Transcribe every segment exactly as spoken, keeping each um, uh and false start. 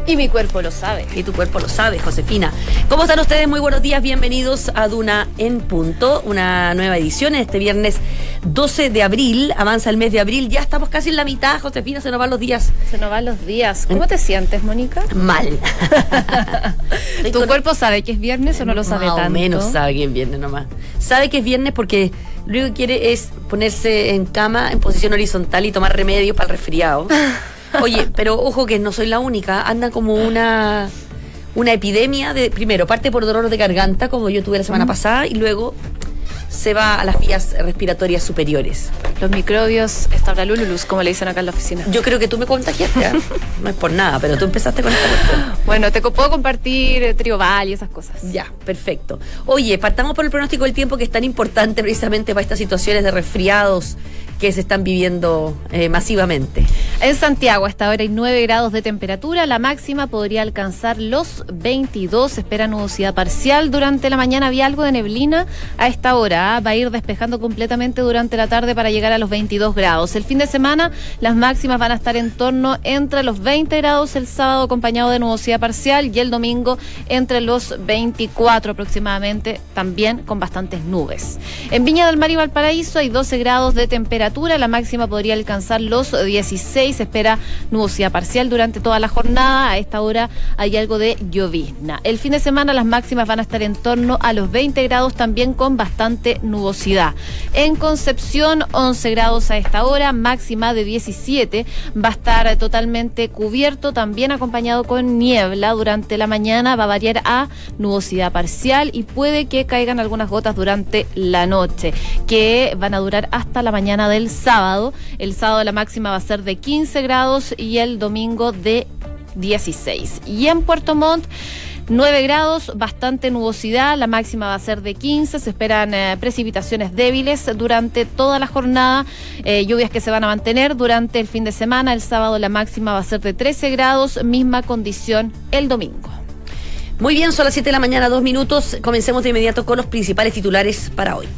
Y mi cuerpo lo sabe. Y tu cuerpo lo sabe, Josefina. ¿Cómo están ustedes? Muy buenos días, bienvenidos a Duna en Punto, una nueva edición este viernes doce de abril, avanza el mes de abril, ya estamos casi en la mitad, Josefina, se nos van los días. Se nos van los días. ¿Cómo te sientes, Mónica? Mal. ¿Tu con... cuerpo sabe que es viernes o no lo sabe Más tanto? Más o menos sabe que es viernes nomás. Sabe que es viernes porque lo único que quiere es ponerse en cama en posición horizontal y tomar remedios para el resfriado. Oye, pero ojo que no soy la única, anda como una una epidemia de, primero, parte por dolor de garganta, como yo tuve la semana mm. pasada, y luego se va a las vías respiratorias superiores. Los microbios establululus, como le dicen acá en la oficina. Yo creo que tú me contagiaste, ¿eh? No es por nada, pero tú empezaste con esta cuestión. Bueno, te puedo compartir Trioval y esas cosas. Ya, perfecto. Oye, partamos por el pronóstico del tiempo, que es tan importante precisamente para estas situaciones de resfriados que se están viviendo eh, masivamente. En Santiago, a esta hora hay nueve grados de temperatura, la máxima podría alcanzar los veintidós, espera nubosidad parcial, durante la mañana había algo de neblina, a esta hora ¿eh? va a ir despejando completamente durante la tarde para llegar a los veintidós grados. El fin de semana las máximas van a estar en torno entre los veinte grados el sábado, acompañado de nubosidad parcial, y el domingo entre los veinticuatro aproximadamente, también con bastantes nubes. En Viña del Mar y Valparaíso hay doce grados de temperatura, la máxima podría alcanzar los dieciséis, se espera nubosidad parcial durante toda la jornada, a esta hora hay algo de llovizna. El fin de semana las máximas van a estar en torno a los veinte grados, también con bastante nubosidad. En Concepción, once grados a esta hora, máxima de diecisiete, va a estar totalmente cubierto, también acompañado con niebla, durante la mañana va a variar a nubosidad parcial y puede que caigan algunas gotas durante la noche, que van a durar hasta la mañana del sábado. El sábado la máxima va a ser de quince grados y el domingo de dieciséis. Y en Puerto Montt, nueve grados, bastante nubosidad, la máxima va a ser de quince, se esperan eh, precipitaciones débiles durante toda la jornada, eh, lluvias que se van a mantener durante el fin de semana. El sábado la máxima va a ser de trece grados, misma condición el domingo. Muy bien, son las siete de la mañana, dos minutos, comencemos de inmediato con los principales titulares para hoy.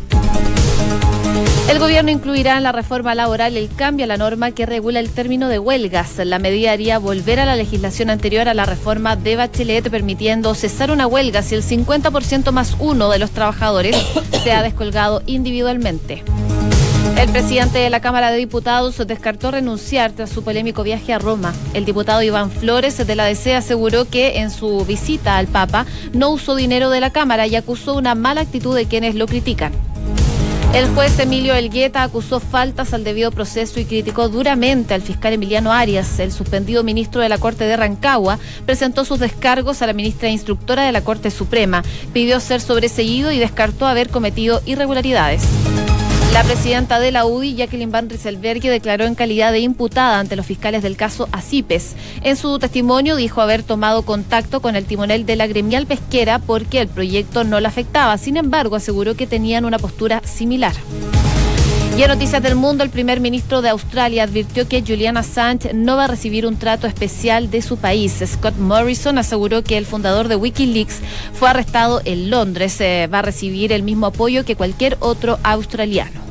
El gobierno incluirá en la reforma laboral el cambio a la norma que regula el término de huelgas. La medida haría volver a la legislación anterior a la reforma de Bachelet, permitiendo cesar una huelga si el cincuenta por ciento más uno de los trabajadores se ha descolgado individualmente. El presidente de la Cámara de Diputados descartó renunciar tras su polémico viaje a Roma. El diputado Iván Flores de la D C aseguró que en su visita al Papa no usó dinero de la Cámara y acusó una mala actitud de quienes lo critican. El juez Emilio Elgueta acusó faltas al debido proceso y criticó duramente al fiscal Emiliano Arias. El suspendido ministro de la Corte de Rancagua presentó sus descargos a la ministra instructora de la Corte Suprema, pidió ser sobreseído y descartó haber cometido irregularidades. La presidenta de la U D I, Jacqueline Van Rysselberghe, declaró en calidad de imputada ante los fiscales del caso Acipes. En su testimonio dijo haber tomado contacto con el timonel de la gremial pesquera porque el proyecto no la afectaba. Sin embargo, aseguró que tenían una postura similar. Y en Noticias del Mundo, el primer ministro de Australia advirtió que Julian Assange no va a recibir un trato especial de su país. Scott Morrison aseguró que el fundador de Wikileaks fue arrestado en Londres. Eh, va a recibir el mismo apoyo que cualquier otro australiano.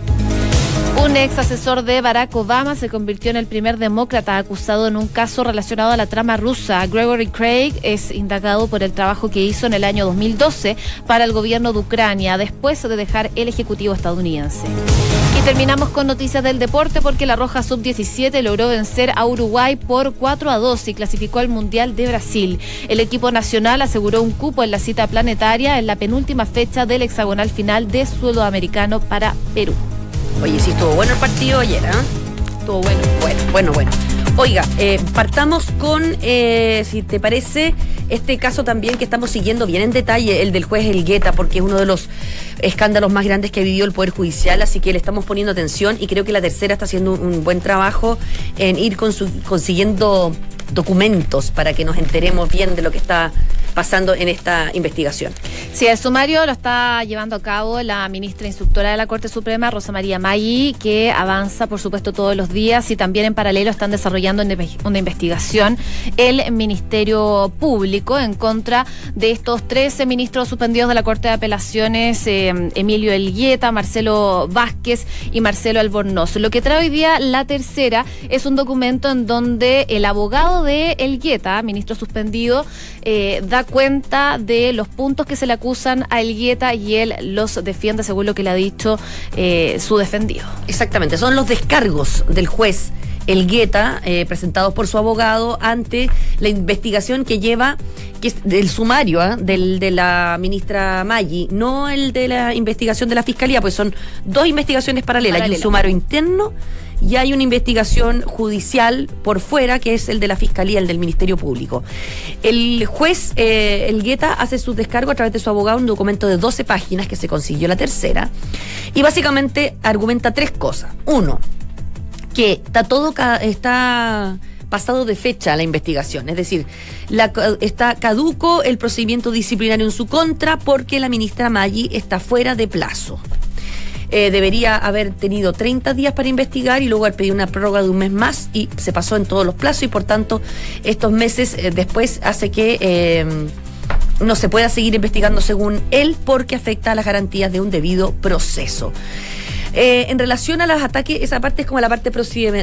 Un ex asesor de Barack Obama se convirtió en el primer demócrata acusado en un caso relacionado a la trama rusa. Gregory Craig es indagado por el trabajo que hizo en el año dos mil doce para el gobierno de Ucrania, después de dejar el ejecutivo estadounidense. Y terminamos con noticias del deporte porque la Roja sub diecisiete logró vencer a Uruguay por cuatro a dos y clasificó al Mundial de Brasil. El equipo nacional aseguró un cupo en la cita planetaria en la penúltima fecha del hexagonal final de Sudamericano para Perú. Oye, sí, estuvo bueno el partido ayer, ¿eh? Estuvo bueno, bueno, bueno, bueno. Oiga, eh, partamos con, eh, si te parece, este caso también que estamos siguiendo bien en detalle, el del juez Elgueta, porque es uno de los escándalos más grandes que ha vivido el Poder Judicial, así que le estamos poniendo atención y creo que la tercera está haciendo un, un buen trabajo en ir con su, consiguiendo documentos para que nos enteremos bien de lo que está pasando en esta investigación. Sí, el sumario lo está llevando a cabo la ministra instructora de la Corte Suprema, Rosa María Maggi, que avanza, por supuesto, todos los días, y también en paralelo están desarrollando una investigación el Ministerio Público en contra de estos trece ministros suspendidos de la Corte de Apelaciones, eh, Emilio Elgueta, Marcelo Vázquez y Marcelo Albornoz. Lo que trae hoy día la tercera es un documento en donde el abogado de Elgueta, ministro suspendido, eh, da cuenta de los puntos que se le acusan a Elgueta y él los defiende según lo que le ha dicho eh, su defendido. Exactamente, son los descargos del juez Elgueta, eh, presentados por su abogado ante la investigación que lleva, que es del sumario ¿eh? del, de la ministra Maggi, no el de la investigación de la Fiscalía, pues son dos investigaciones paralelas. Paralela. Hay un sumario interno y hay una investigación judicial por fuera, que es el de la Fiscalía, el del Ministerio Público. El juez eh, Elgueta hace su descargo a través de su abogado, un documento de doce páginas que se consiguió la tercera, y básicamente argumenta tres cosas. Uno, que está todo está pasado de fecha la investigación, es decir, la, está caduco el procedimiento disciplinario en su contra porque la ministra Maggi está fuera de plazo. Eh, debería haber tenido treinta días para investigar y luego haber pedido una prórroga de un mes más, y se pasó en todos los plazos, y por tanto estos meses eh, después hace que eh, no se pueda seguir investigando según él, porque afecta a las garantías de un debido proceso. Eh, en relación a los ataques, esa parte es como la parte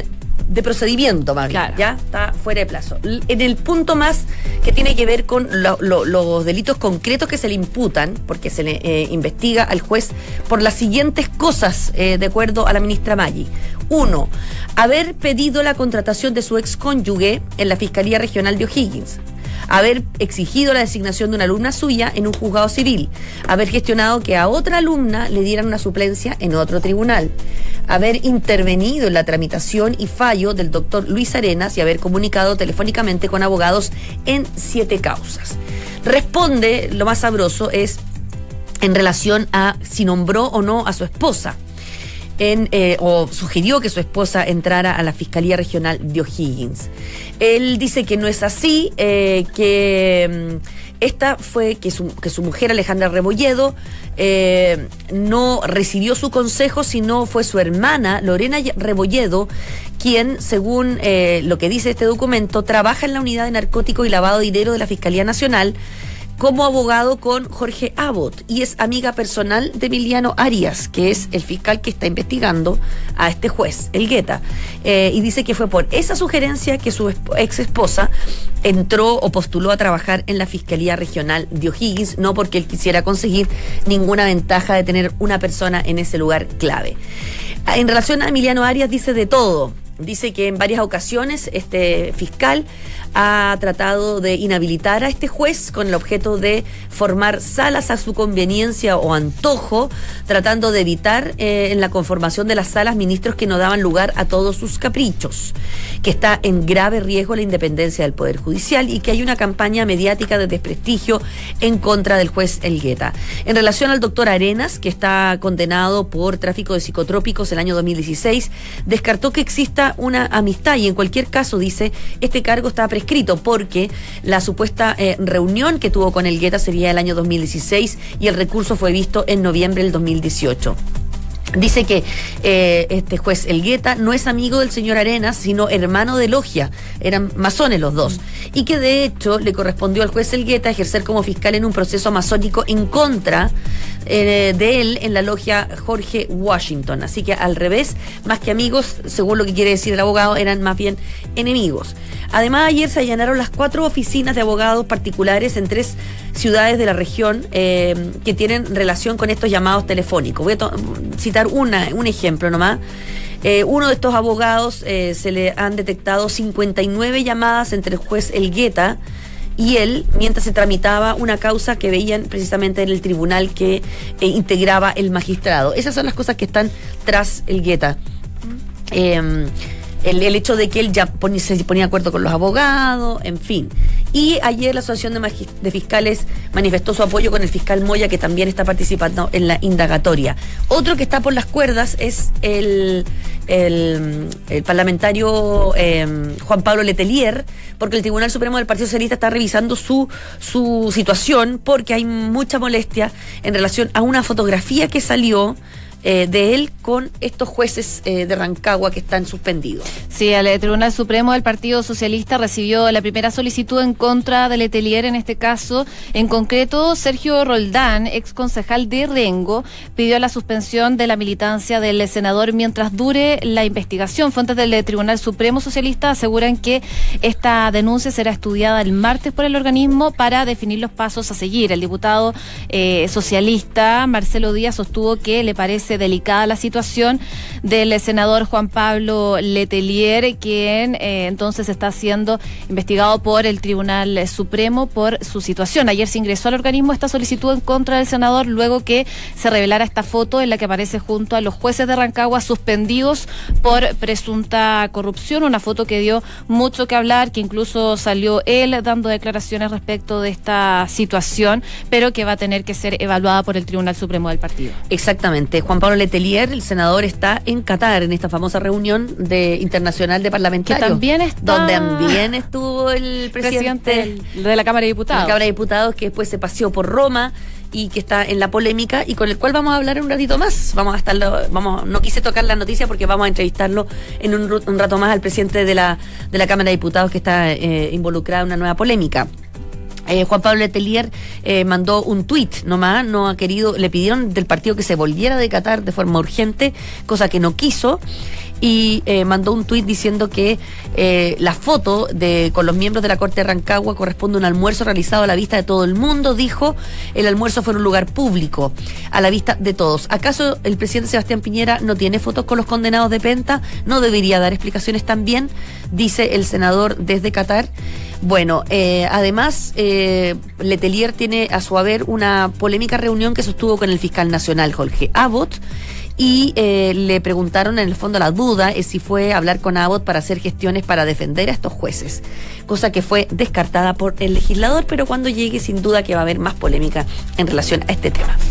de procedimiento más bien, claro. Ya está fuera de plazo. En el punto más que tiene que ver con lo, lo, los delitos concretos que se le imputan, porque se le eh, investiga al juez por las siguientes cosas, eh, de acuerdo a la ministra Maggi. Uno, haber pedido la contratación de su excónyuge en la Fiscalía Regional de O'Higgins, haber exigido la designación de una alumna suya en un juzgado civil, haber gestionado que a otra alumna le dieran una suplencia en otro tribunal, haber intervenido en la tramitación y fallo del doctor Luis Arenas y haber comunicado telefónicamente con abogados en siete causas. Responde, lo más sabroso es en relación a si nombró o no a su esposa. En, eh, o sugirió que su esposa entrara a la Fiscalía Regional de O'Higgins. Él dice que no es así, eh, que um, esta fue, que su, que su mujer Alejandra Rebolledo eh, no recibió su consejo, sino fue su hermana Lorena Rebolledo, quien, según eh, lo que dice este documento, trabaja en la unidad de narcótico y lavado de dinero de la Fiscalía Nacional como abogado con Jorge Abbott, y es amiga personal de Emiliano Arias, que es el fiscal que está investigando a este juez, Elgueta. Eh, y dice que fue por esa sugerencia que su ex esposa entró o postuló a trabajar en la Fiscalía Regional de O'Higgins, no porque él quisiera conseguir ninguna ventaja de tener una persona en ese lugar clave. En relación a Emiliano Arias, dice de todo. Dice que en varias ocasiones este fiscal ha tratado de inhabilitar a este juez con el objeto de formar salas a su conveniencia o antojo, tratando de evitar eh, en la conformación de las salas ministros que no daban lugar a todos sus caprichos, que está en grave riesgo la independencia del Poder Judicial y que hay una campaña mediática de desprestigio en contra del juez Elgueta. En relación al doctor Arenas, que está condenado por tráfico de psicotrópicos el año dos mil dieciséis, descartó que exista una amistad y en cualquier caso, dice, este cargo está prescrito porque la supuesta eh, reunión que tuvo con Elgueta sería el año dos mil dieciséis y el recurso fue visto en noviembre del dos mil dieciocho. Dice que eh, este juez Elgueta no es amigo del señor Arenas, sino hermano de logia, eran masones los dos, y que de hecho le correspondió al juez Elgueta ejercer como fiscal en un proceso masónico en contra eh, de él en la logia Jorge Washington. Así que al revés, más que amigos, según lo que quiere decir el abogado, eran más bien enemigos. Además, ayer se allanaron las cuatro oficinas de abogados particulares en tres ciudades de la región eh, que tienen relación con estos llamados telefónicos. Voy a to- citar una, un ejemplo nomás. Eh, uno de estos abogados eh, se le han detectado cincuenta y nueve llamadas entre el juez Elgueta y él, mientras se tramitaba una causa que veían precisamente en el tribunal que eh, integraba el magistrado. Esas son las cosas que están tras Elgueta. Eh, El, el hecho de que él ya ponía, se ponía de acuerdo con los abogados, en fin. Y ayer la Asociación de, Magis- de Fiscales manifestó su apoyo con el fiscal Moya, que también está participando en la indagatoria. Otro que está por las cuerdas es el, el, el parlamentario eh, Juan Pablo Letelier, porque el Tribunal Supremo del Partido Socialista está revisando su, su situación, porque hay mucha molestia en relación a una fotografía que salió Eh, de él con estos jueces eh, de Rancagua que están suspendidos. Sí, el Tribunal Supremo del Partido Socialista recibió la primera solicitud en contra de Letelier en este caso. En concreto, Sergio Roldán, ex concejal de Rengo, pidió la suspensión de la militancia del senador mientras dure la investigación. Fuentes del Tribunal Supremo Socialista aseguran que esta denuncia será estudiada el martes por el organismo para definir los pasos a seguir. El diputado eh, socialista Marcelo Díaz sostuvo que le parece delicada la situación del senador Juan Pablo Letelier, quien eh, entonces está siendo investigado por el Tribunal Supremo por su situación. Ayer se ingresó al organismo esta solicitud en contra del senador luego que se revelara esta foto en la que aparece junto a los jueces de Rancagua suspendidos por presunta corrupción, una foto que dio mucho que hablar, que incluso salió él dando declaraciones respecto de esta situación, pero que va a tener que ser evaluada por el Tribunal Supremo del partido. Exactamente. Juan Pablo Letelier, el senador, está en Qatar en esta famosa reunión de internacional de parlamentarios. Que también está... Donde también estuvo el presidente, presidente de la Cámara de Diputados. De la Cámara de Diputados, que después se paseó por Roma y que está en la polémica y con el cual vamos a hablar un ratito más. Vamos a estarlo, vamos, no quise tocar la noticia porque vamos a entrevistarlo en un, un rato más al presidente de la, de la Cámara de Diputados, que está eh, involucrado en una nueva polémica. Eh, Juan Pablo Letelier eh, mandó un tuit nomás, no ha querido, le pidieron del partido que se volviera de Qatar de forma urgente, cosa que no quiso, y eh, mandó un tuit diciendo que eh, la foto de con los miembros de la Corte de Rancagua corresponde a un almuerzo realizado a la vista de todo el mundo. Dijo, el almuerzo fue en un lugar público, a la vista de todos. ¿Acaso el presidente Sebastián Piñera no tiene fotos con los condenados de Penta? ¿No debería dar explicaciones también? Dice el senador desde Qatar. Bueno, eh, además, eh, Letelier tiene a su haber una polémica reunión que sostuvo con el fiscal nacional Jorge Abbott, y eh, le preguntaron, en el fondo la duda es si fue a hablar con Abbott para hacer gestiones para defender a estos jueces, cosa que fue descartada por el legislador, pero cuando llegue sin duda que va a haber más polémica en relación a este tema.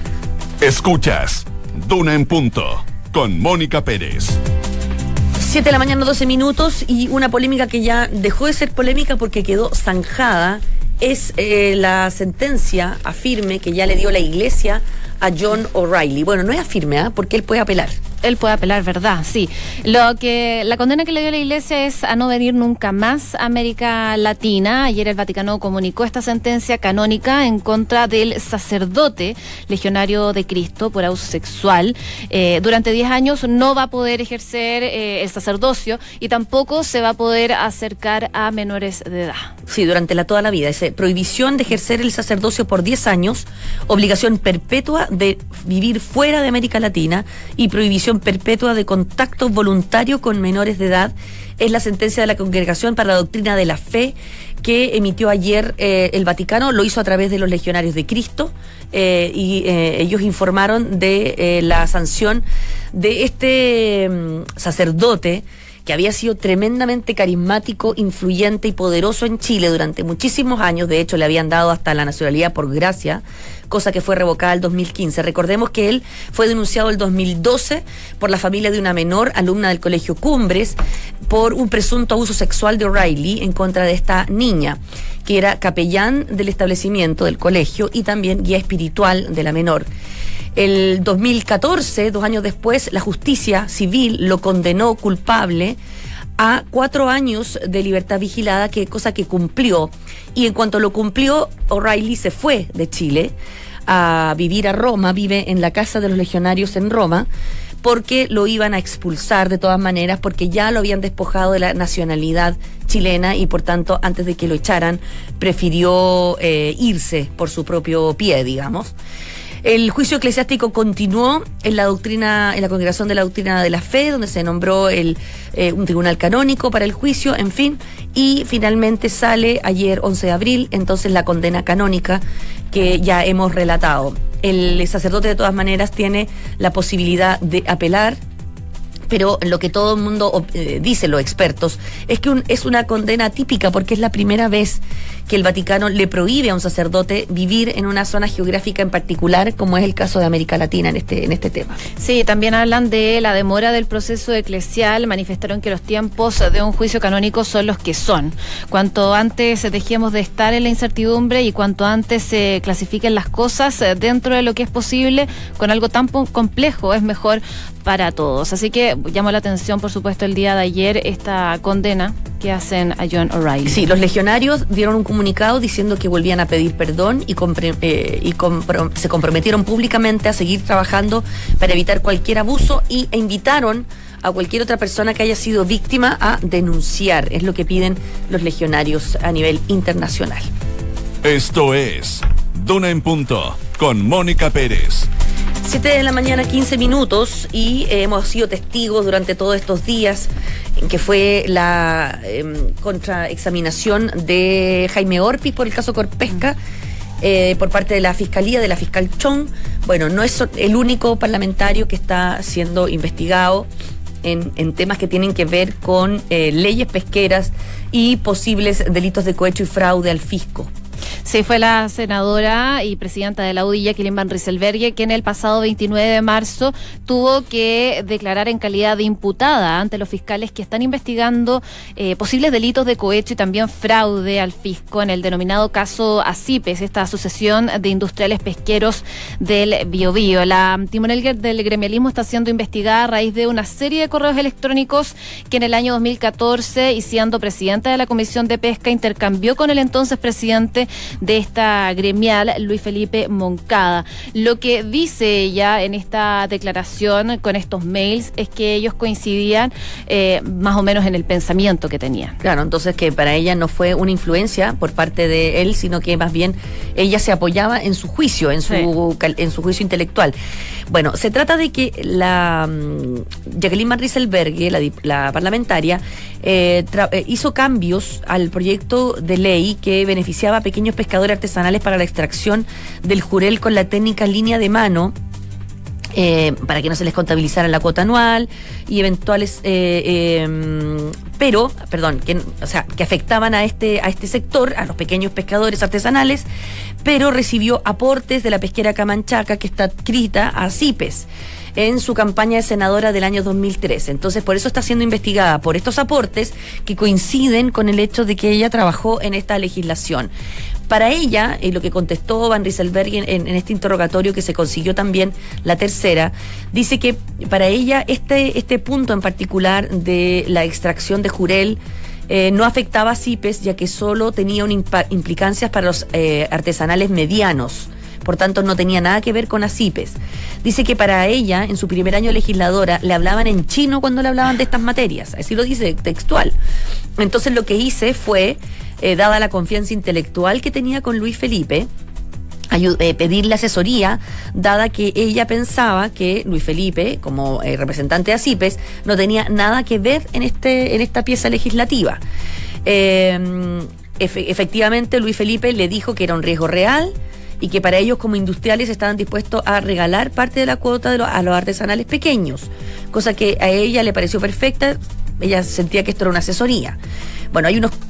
Escuchas Duna en Punto con Mónica Pérez. siete de la mañana, doce minutos, y una polémica que ya dejó de ser polémica porque quedó zanjada es eh, la sentencia a firme que ya le dio la Iglesia a John O'Reilly. Bueno, no es a firme, ¿eh? Porque él puede apelar. Él puede apelar, ¿verdad? Sí. Lo que la condena que le dio la Iglesia es a no venir nunca más a América Latina. Ayer el Vaticano comunicó esta sentencia canónica en contra del sacerdote legionario de Cristo por abuso sexual. Eh, durante diez años no va a poder ejercer eh, el sacerdocio y tampoco se va a poder acercar a menores de edad. Sí, durante la, toda la vida. Dice, prohibición de ejercer el sacerdocio por diez años, obligación perpetua de vivir fuera de América Latina y prohibición perpetua de contacto voluntario con menores de edad. Es la sentencia de la Congregación para la Doctrina de la Fe que emitió ayer eh, el Vaticano. Lo hizo a través de los Legionarios de Cristo eh, y eh, ellos informaron de eh, la sanción de este um, sacerdote que había sido tremendamente carismático, influyente y poderoso en Chile durante muchísimos años. De hecho, le habían dado hasta la nacionalidad por gracia, cosa que fue revocada el dos mil quince. Recordemos que él fue denunciado el dos mil doce por la familia de una menor, alumna del Colegio Cumbres, por un presunto abuso sexual de O'Reilly en contra de esta niña, que era capellán del establecimiento del colegio y también guía espiritual de la menor. El dos mil catorce, dos años después, la justicia civil lo condenó culpable a cuatro años de libertad vigilada, que cosa que cumplió. Y en cuanto lo cumplió, O'Reilly se fue de Chile a vivir a Roma, vive en la casa de los legionarios en Roma, porque lo iban a expulsar de todas maneras, porque ya lo habían despojado de la nacionalidad chilena y por tanto, antes de que lo echaran, prefirió eh, irse por su propio pie, digamos. El juicio eclesiástico continuó en la doctrina, en la Congregación de la Doctrina de la Fe, donde se nombró el, eh, un tribunal canónico para el juicio, en fin, y finalmente sale ayer, once de abril, entonces la condena canónica que ya hemos relatado. El sacerdote, de todas maneras, tiene la posibilidad de apelar, Pero lo que todo el mundo eh, dice, los expertos, es que un, es una condena atípica porque es la primera vez que el Vaticano le prohíbe a un sacerdote vivir en una zona geográfica en particular, como es el caso de América Latina en este, en este tema. Sí, también hablan de la demora del proceso eclesial, manifestaron que los tiempos de un juicio canónico son los que son. Cuanto antes dejemos de estar en la incertidumbre y cuanto antes se clasifiquen las cosas dentro de lo que es posible, con algo tan complejo, es mejor para todos. Así que llamó la atención, por supuesto, el día de ayer esta condena que hacen a John O'Reilly. Sí, los legionarios dieron un comunicado diciendo que volvían a pedir perdón y, compre, eh, y compro, se comprometieron públicamente a seguir trabajando para evitar cualquier abuso y, e invitaron a cualquier otra persona que haya sido víctima a denunciar. Es lo que piden los legionarios a nivel internacional. Esto es Duna en Punto con Mónica Pérez. siete de la mañana, quince minutos, y eh, hemos sido testigos durante todos estos días en que fue la eh, contraexaminación de Jaime Orpiz por el caso Corpesca eh, por parte de la Fiscalía, de la fiscal Chong. Bueno, no es el único parlamentario que está siendo investigado en, en temas que tienen que ver con eh, leyes pesqueras y posibles delitos de cohecho y fraude al fisco. Sí, fue la senadora y presidenta de la U D I, Jacqueline Van Rysselberghe, que en el pasado veintinueve de marzo tuvo que declarar en calidad de imputada ante los fiscales que están investigando eh, posibles delitos de cohecho y también fraude al fisco en el denominado caso ASIPES, esta Asociación de Industriales Pesqueros del Biobío. La timonel del gremialismo está siendo investigada a raíz de una serie de correos electrónicos que en el año dos mil catorce, y siendo presidenta de la Comisión de Pesca, intercambió con el entonces presidente de esta gremial, Luis Felipe Moncada. Lo que dice ella en esta declaración con estos mails es que ellos coincidían eh, más o menos en el pensamiento que tenían. Claro, entonces que para ella no fue una influencia por parte de él, sino que más bien ella se apoyaba en su juicio, en su, sí. en su juicio intelectual. Bueno, se trata de que la um, Jacqueline Van Rysselberghe, la, la parlamentaria, eh, tra- eh, hizo cambios al proyecto de ley que beneficiaba a pequeños pescadores artesanales para la extracción del jurel con la técnica línea de mano, eh, para que no se les contabilizara la cuota anual y eventuales eh, eh, pero, perdón, que, o sea, que afectaban a este, a este sector, a los pequeños pescadores artesanales, pero recibió aportes de la pesquera Camanchaca, que está adscrita a ASIPES en su campaña de senadora del año dos mil trece. Entonces, por eso está siendo investigada por estos aportes que coinciden con el hecho de que ella trabajó en esta legislación. Para ella, y lo que contestó Van Rysselberghe en, en, en este interrogatorio que se consiguió también la tercera, dice que para ella este, este punto en particular de la extracción de jurel eh, no afectaba a ASIPES, ya que solo tenía un impa- implicancias para los eh, artesanales medianos. Por tanto, no tenía nada que ver con ASIPES. Dice que para ella, en su primer año legisladora, le hablaban en chino cuando le hablaban de estas materias. Así lo dice textual. Entonces, lo que hice fue, eh, dada la confianza intelectual que tenía con Luis Felipe, ayud- eh, pedirle asesoría, dada que ella pensaba que Luis Felipe, como eh, representante de ASIPES, no tenía nada que ver en, este, en esta pieza legislativa. Eh, efe- efectivamente, Luis Felipe le dijo que era un riesgo real, y que para ellos como industriales estaban dispuestos a regalar parte de la cuota de lo, a los artesanales pequeños, cosa que a ella le pareció perfecta. Ella sentía que esto era una asesoría. Bueno, hay unos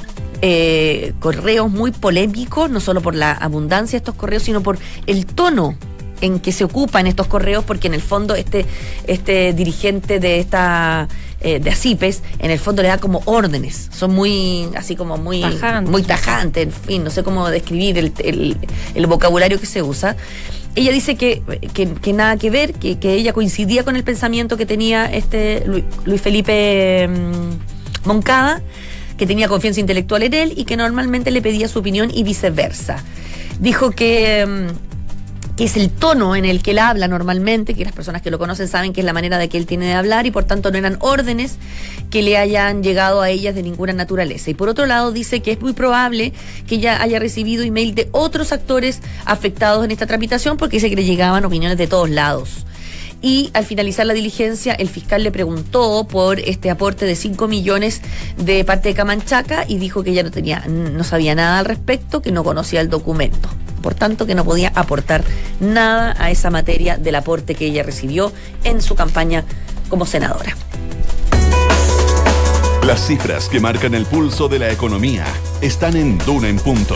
eh, correos muy polémicos, no solo por la abundancia de estos correos, sino por el tono en que se ocupan estos correos, porque en el fondo este, este dirigente de esta eh, de ASIPES, en el fondo le da como órdenes, son muy, así como muy tajantes, muy tajantes, en fin, no sé cómo describir el, el, el vocabulario que se usa. Ella dice que, que, que nada que ver, que, que ella coincidía con el pensamiento que tenía este Luis, Luis Felipe mmm, Moncada, que tenía confianza intelectual en él y que normalmente le pedía su opinión y viceversa. Dijo que... Mmm, que es el tono en el que él habla normalmente, que las personas que lo conocen saben que es la manera de que él tiene de hablar, y por tanto no eran órdenes que le hayan llegado a ellas de ninguna naturaleza. Y por otro lado dice que es muy probable que ella haya recibido email de otros actores afectados en esta tramitación, porque dice que le llegaban opiniones de todos lados. Y al finalizar la diligencia, el fiscal le preguntó por este aporte de cinco millones de parte de Camanchaca y dijo que ella no tenía, no sabía nada al respecto, que no conocía el documento. Por tanto, que no podía aportar nada a esa materia del aporte que ella recibió en su campaña como senadora. Las cifras que marcan el pulso de la economía están en Duna en Punto.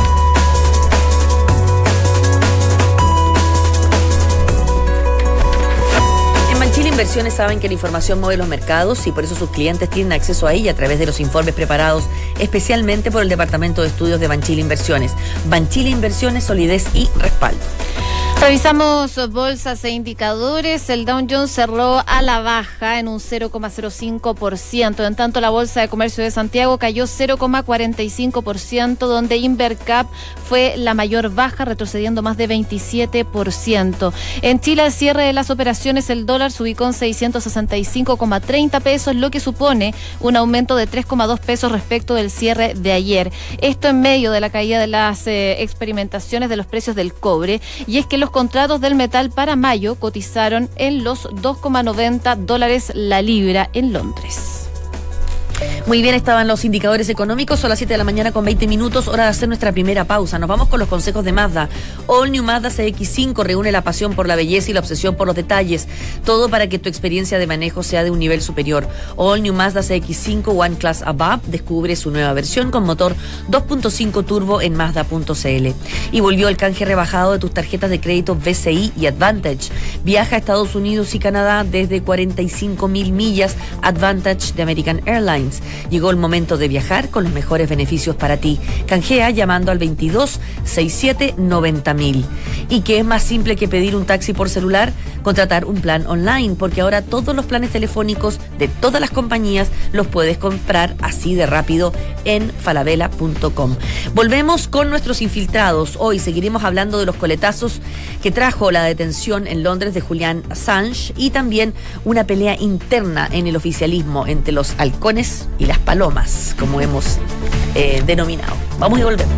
Chile Inversiones saben que la información mueve los mercados y por eso sus clientes tienen acceso a ella a través de los informes preparados especialmente por el Departamento de Estudios de Banchile Inversiones. Banchile Inversiones, solidez y respaldo. Revisamos bolsas e indicadores. El Dow Jones cerró a la baja en un cero coma cero cinco por ciento. En tanto, la Bolsa de Comercio de Santiago cayó cero coma cuarenta y cinco por ciento, donde Invercap fue la mayor baja, retrocediendo más de veintisiete por ciento. En Chile, al cierre de las operaciones, el dólar se ubicó en seiscientos sesenta y cinco coma treinta pesos, lo que supone un aumento de tres coma dos pesos respecto del cierre de ayer. Esto en medio de la caída de las eh, experimentaciones de los precios del cobre. Y es que los Los contratos del metal para mayo cotizaron en los dos coma noventa dólares la libra en Londres. Muy bien, estaban los indicadores económicos. Son las siete de la mañana con veinte minutos, hora de hacer nuestra primera pausa. Nos vamos con los consejos de Mazda. All New Mazda C X cinco reúne la pasión por la belleza y la obsesión por los detalles. Todo para que tu experiencia de manejo sea de un nivel superior. All New Mazda C X cinco One Class Above descubre su nueva versión con motor dos punto cinco turbo en Mazda punto c l. Y volvió el canje rebajado de tus tarjetas de crédito B C I y Advantage. Viaja a Estados Unidos y Canadá desde cuarenta y cinco mil millas Advantage de American Airlines. Llegó el momento de viajar con los mejores beneficios para ti. Canjea llamando al veintidós sesenta y siete noventa mil. ¿Y qué es más simple que pedir un taxi por celular? Contratar un plan online, porque ahora todos los planes telefónicos de todas las compañías los puedes comprar así de rápido en falabella punto com. Volvemos con nuestros infiltrados. Hoy seguiremos hablando de los coletazos que trajo la detención en Londres de Julian Assange y también una pelea interna en el oficialismo entre los halcones y las palomas, como hemos eh, denominado. Vamos y volvemos.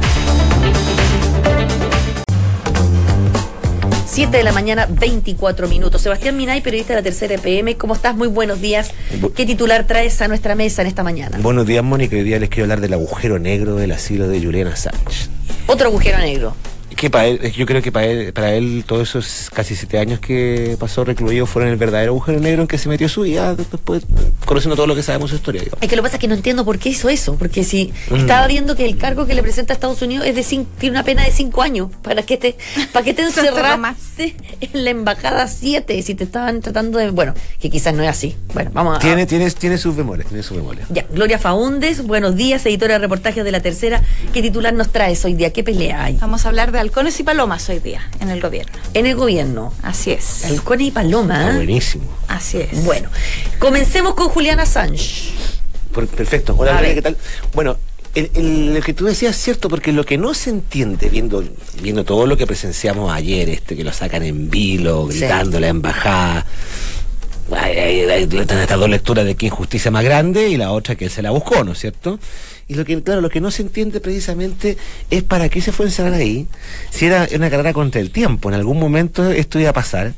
siete de la mañana, veinticuatro minutos. Sebastián Minay, periodista de la Tercera E P M. ¿Cómo estás? Muy buenos días. ¿Qué titular traes a nuestra mesa en esta mañana? Buenos días, Mónica. Hoy día les quiero hablar del agujero negro del asilo de Julian Assange. Otro agujero negro. Que para él, yo creo que para él, para él todos esos casi siete años que pasó recluido fueron el verdadero agujero negro en que se metió su vida, después conociendo todo lo que sabemos de su historia. Digamos. Es que lo que pasa es que no entiendo por qué hizo eso, porque si mm. estaba viendo que el cargo que le presenta a Estados Unidos es de cinco, tiene una pena de cinco años, ¿para qué te, para qué te encerraste en la embajada siete si te estaban tratando de, bueno, que quizás no es así. Bueno, vamos a... Tiene, tiene, tiene sus memorias, tiene sus memorias. Ya, Gloria Faúndes, buenos días, editora de reportajes de La Tercera. ¿Qué titular nos traes hoy día? ¿Qué pelea hay? Vamos a hablar de halcones y palomas hoy día en el gobierno. En el gobierno. Así es. Halcones y paloma. Ah, buenísimo. Así es. Bueno, comencemos con Julian Assange. Por, perfecto. Hola, Gloria, ¿qué tal? Bueno, el, el, el que tú decías es cierto, porque lo que no se entiende, viendo viendo todo lo que presenciamos ayer, este que lo sacan en vilo, gritando sí. La embajada, hay, hay, hay estas dos lecturas de qué injusticia más grande y la otra que él se la buscó, ¿no es cierto? Y lo que, claro, lo que no se entiende precisamente es para qué se fue a encerrar ahí, si era una carrera contra el tiempo, en algún momento esto iba a pasar.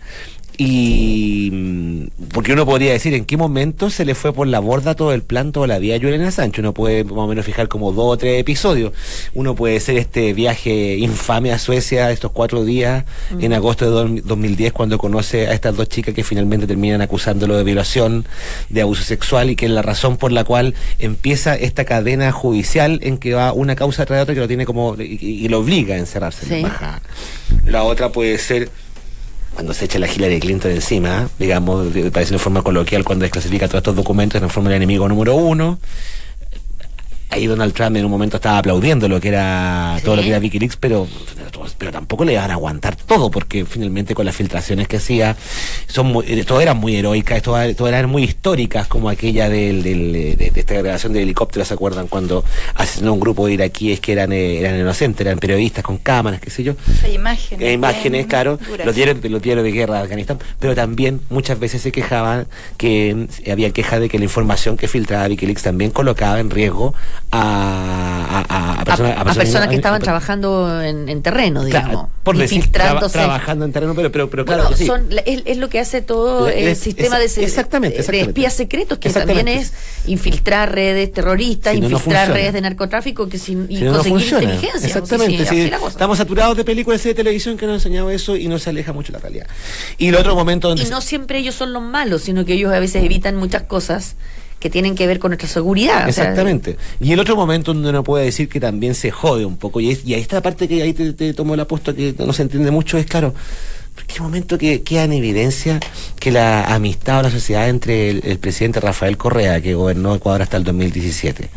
Y porque uno podría decir en qué momento se le fue por la borda todo el plan, toda la vida a Julian Assange. Uno puede más o menos fijar como dos o tres episodios. Uno puede ser este viaje infame a Suecia, estos cuatro días mm. en agosto de dos mil diez, cuando conoce a estas dos chicas que finalmente terminan acusándolo de violación, de abuso sexual, y que es la razón por la cual empieza esta cadena judicial en que va una causa tras otra que lo tiene como y, y lo obliga a encerrarse sí. en la embajada. La otra puede ser cuando se echa la Hillary Clinton encima, digamos, parece de forma coloquial, cuando desclasifica todos estos documentos en forma de enemigo número uno. Ahí Donald Trump en un momento estaba aplaudiendo lo que era sí. todo lo que era WikiLeaks, pero, pero tampoco le iban a aguantar todo, porque finalmente con las filtraciones que hacía, son muy, todas eran muy heroicas, todas, todas eran muy históricas, como aquella del, del, de, de esta grabación de helicóptero, ¿se acuerdan? Cuando asesinó un grupo de iraquíes que eran, eran inocentes, eran periodistas con cámaras, qué sé yo. Hay imágenes. Hay imágenes, claro, los diarios, los diarios de guerra de Afganistán, pero también muchas veces se quejaban que había queja de que la información que filtraba WikiLeaks también colocaba en riesgo A, a, a, personas, a, a, personas, a personas que estaban a, trabajando en, en terreno, digamos. Claro, por decir, traba, trabajando en terreno, pero, pero, pero claro. Bueno, que sí. son, es, es lo que hace todo el es, sistema es, de, exactamente, de, exactamente. de espías secretos, que también es infiltrar redes terroristas, si no, infiltrar no redes de narcotráfico que sin, y si no, conseguir no inteligencia. Exactamente. Si, si, estamos saturados de películas de televisión que nos han enseñado eso y no se aleja mucho la realidad. Y el otro momento donde... Y no siempre ellos son los malos, sino que ellos a veces evitan muchas cosas que tienen que ver con nuestra seguridad. Exactamente. O sea, y el otro momento donde uno puede decir que también se jode un poco, y, es, y ahí está la parte que ahí te, te tomo el apuesto que no se entiende mucho, es claro, ¿qué momento que queda en evidencia que la amistad o la sociedad entre el, el presidente Rafael Correa, que gobernó Ecuador hasta el dos mil diecisiete,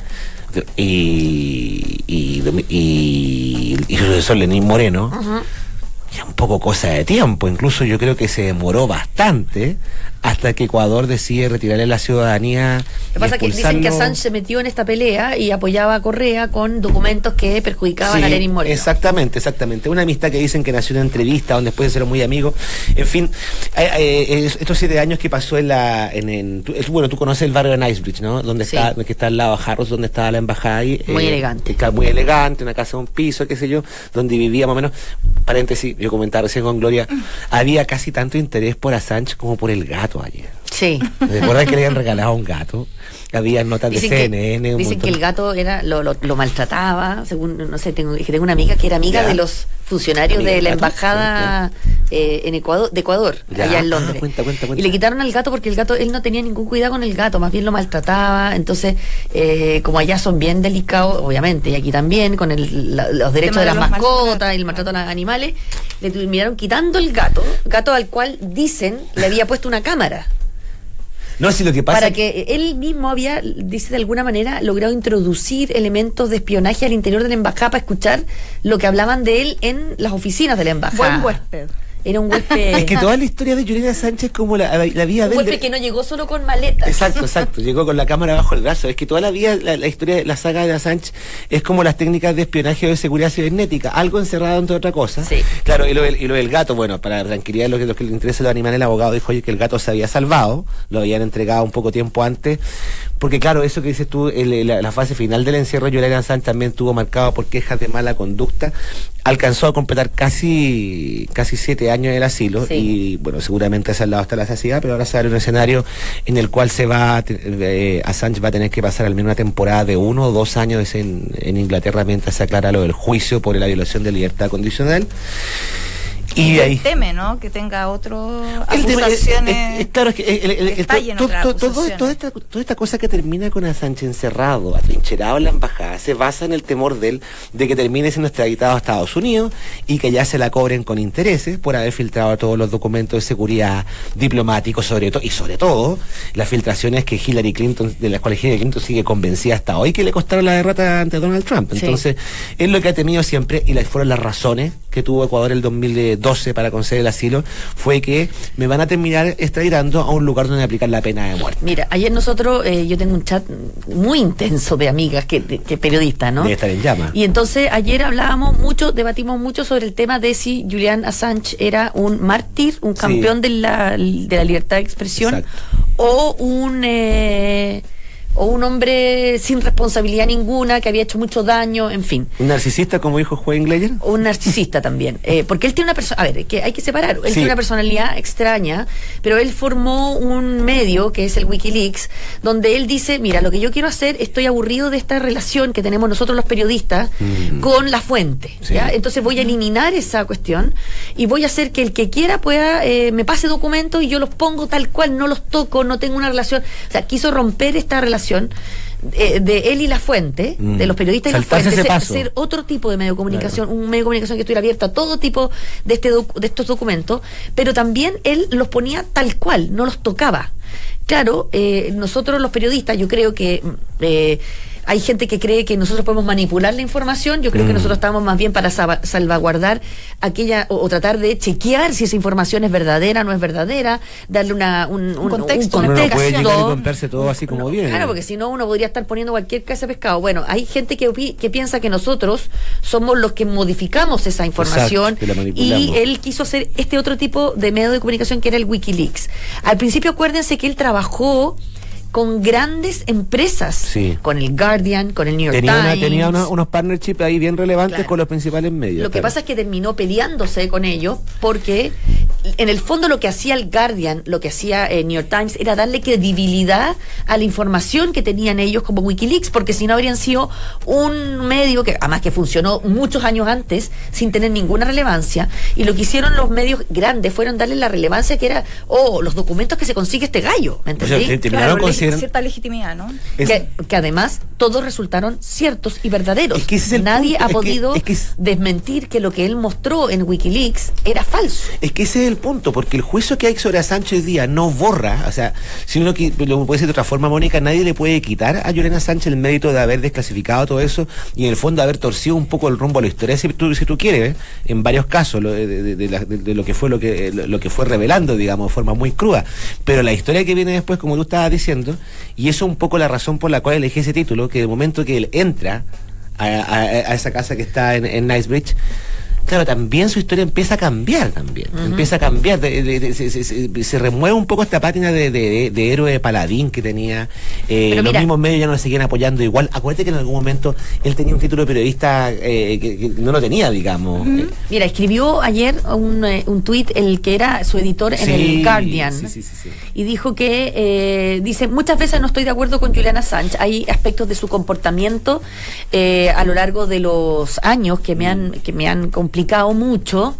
y, y, y, y su sucesor Lenín Moreno, uh-huh. ya un poco cosa de tiempo, incluso yo creo que se demoró bastante hasta que Ecuador decide retirarle la ciudadanía. Lo que pasa es que dicen que Assange se metió en esta pelea y apoyaba a Correa con documentos que perjudicaban sí, a Lenín Moreno. Exactamente, exactamente. Una amistad que dicen que nació en una entrevista, donde después de ser muy amigos. En fin, eh, eh, estos siete años que pasó en la... En, en, tú, bueno, tú conoces el barrio de Knightsbridge, ¿no? Donde sí. está, que está al lado de Harrods, donde estaba la embajada ahí. Muy eh, elegante. Muy elegante, una casa de un piso, qué sé yo, donde vivía más o menos, paréntesis, yo comentaba recién con Gloria, había casi tanto interés por Assange como por el gato ayer. Sí. ¿Recuerdan que le habían regalado un gato? Había notas dicen de que, C N N. Dicen que el gato era lo, lo, lo maltrataba, según, no sé, tengo, tengo una amiga que era amiga ya. de los funcionarios amiga de la embajada eh, en Ecuador, de Ecuador, ya. allá en Londres. Ah, cuenta, cuenta, cuenta. Y le quitaron al gato porque el gato, él no tenía ningún cuidado con el gato, más bien lo maltrataba. Entonces, eh, como allá son bien delicados, obviamente, y aquí también, con el, la, los derechos de las mascotas y el maltrato a los animales, le terminaron quitando el gato, gato al cual dicen le había puesto una cámara. No, si lo que pasa para que él mismo había, dice de alguna manera, logrado introducir elementos de espionaje al interior de la embajada para escuchar lo que hablaban de él en las oficinas de la embajada. Buen huésped. Era un huésped. Es que toda la historia de Juliana Sánchez como la, la vida de un huésped que no llegó solo con maletas. Exacto, exacto. Llegó con la cámara bajo el brazo. Es que toda la vida la, la historia de la saga de Assange es como las técnicas de espionaje o de seguridad cibernética, algo encerrado entre otra cosa. Sí. Claro, y lo, del, y lo del gato, bueno, para tranquilidad de los que, los que les interesa los animales, el abogado dijo, oye, que el gato se había salvado, lo habían entregado un poco tiempo antes, porque claro, eso que dices tú, el, la, la fase final del encierro, Juliana Assange también estuvo marcado por quejas de mala conducta, alcanzó a completar casi casi siete años en el asilo, sí. y bueno, seguramente se ha dado hasta la saciedad, pero ahora se abre un escenario en el cual se va a, eh, Assange va a tener que pasar al menos una temporada de uno o dos años en, en Inglaterra mientras se aclara lo del juicio por la violación de libertad condicional. Y ahí teme, ¿no? Que tenga otro el acusaciones. Es, es, es, claro, es que el, el, el, to, to, to, todo, toda, esta, toda esta cosa que termina con Assange encerrado, atrincherado en la embajada, se basa en el temor de él de que termine siendo extraditado a Estados Unidos y que ya se la cobren con intereses por haber filtrado todos los documentos de seguridad diplomáticos, sobre todo, y sobre todo, las filtraciones que Hillary Clinton, de las cuales Hillary Clinton sigue convencida hasta hoy que le costaron la derrota ante Donald Trump. Entonces, sí. es lo que ha temido siempre, y las fueron las razones que tuvo Ecuador el dos mil doce para conceder el asilo, fue que me van a terminar extraditando a un lugar donde aplicar la pena de muerte. Mira, ayer nosotros, eh, yo tengo un chat muy intenso de amigas que, de, que periodistas, ¿no? Debe estar en llama. Y entonces ayer hablábamos mucho, debatimos mucho sobre el tema de si Julian Assange era un mártir, un campeón sí. de, la, de la libertad de expresión, exacto. o un... Eh, o un hombre sin responsabilidad ninguna, que había hecho mucho daño, en fin. ¿Un narcisista, como dijo Juan Gleyer? Un narcisista también, eh, porque él tiene una persona, a ver, que hay que separar, él sí. tiene una personalidad extraña, pero él formó un medio, que es el Wikileaks, donde él dice, mira, lo que yo quiero hacer, estoy aburrido de esta relación que tenemos nosotros los periodistas mm. con la fuente, sí. ¿ya? Entonces voy a eliminar esa cuestión y voy a hacer que el que quiera pueda, eh, me pase documentos y yo los pongo tal cual, no los toco, no tengo una relación, o sea, quiso romper esta relación Eh, de él y la fuente, mm. de los periodistas y la fuente, ser, ser otro tipo de medio de comunicación, claro. un medio de comunicación que estuviera abierto a todo tipo de este docu- de estos documentos, pero también él los ponía tal cual, no los tocaba. Claro, eh, nosotros los periodistas, yo creo que eh, hay gente que cree que nosotros podemos manipular la información. Yo creo mm. que nosotros estamos más bien para salvaguardar aquella, o, o tratar de chequear si esa información es verdadera o no es verdadera, darle una, un, un, un contexto. Un contexto. No puede llegar y contarse todo así como no, viene. Claro, porque si no uno podría estar poniendo cualquier casa de pescado. Bueno, hay gente que, que piensa que nosotros somos los que modificamos esa información. Exacto, y él quiso hacer este otro tipo de medio de comunicación que era el Wikileaks. Al principio acuérdense que él trabajó con grandes empresas, sí. con el Guardian, con el New York tenía Times. Una, tenía una, unos partnerships ahí bien relevantes, claro. con los principales medios. Lo que claro. pasa es que terminó peleándose con ellos porque en el fondo lo que hacía el Guardian, lo que hacía eh, New York Times, era darle credibilidad a la información que tenían ellos como Wikileaks, porque si no habrían sido un medio que además que funcionó muchos años antes sin tener ninguna relevancia, y lo que hicieron los medios grandes fueron darle la relevancia que era, oh, los documentos que se consigue este gallo, ¿me entendí? O sea, terminaron Claro, consideran- cierta legitimidad, ¿no? Es- Que, que además todos resultaron ciertos y verdaderos. Es que ese es el Nadie punto, ha es que- podido es que es- desmentir que lo que él mostró en Wikileaks era falso. Es que ese es el punto, porque el juicio que hay sobre Assange hoy día no borra, o sea, si uno qui- lo puede decir de otra forma, Mónica, nadie le puede quitar a Julian Assange el mérito de haber desclasificado todo eso y en el fondo haber torcido un poco el rumbo a la historia, si tú, si tú quieres, ¿eh? En varios casos, lo, de, de- de la- de- de lo que fue lo que lo, lo que fue revelando, digamos, de forma muy cruda. Pero la historia que viene después, como tú estabas diciendo, y eso es un poco la razón por la cual elegí ese título, que de momento que él entra a, a- a esa casa que está en, en Knightsbridge, claro, también su historia empieza a cambiar también, uh-huh. empieza a cambiar, de, de, de, se, se, se, se remueve un poco esta pátina de, de, de héroe paladín que tenía, eh, los mira, mismos medios ya no le seguían apoyando igual. Acuérdate que en algún momento él tenía un título de periodista eh, que, que no lo tenía, digamos. Uh-huh. Mira, escribió ayer un, eh, un tuit el que era su editor en Sí, el Guardian, sí, sí, sí, sí. y dijo que, eh, dice, muchas veces no estoy de acuerdo con Julian Assange, hay aspectos de su comportamiento eh, a lo largo de los años que me han, que me han complicado mucho.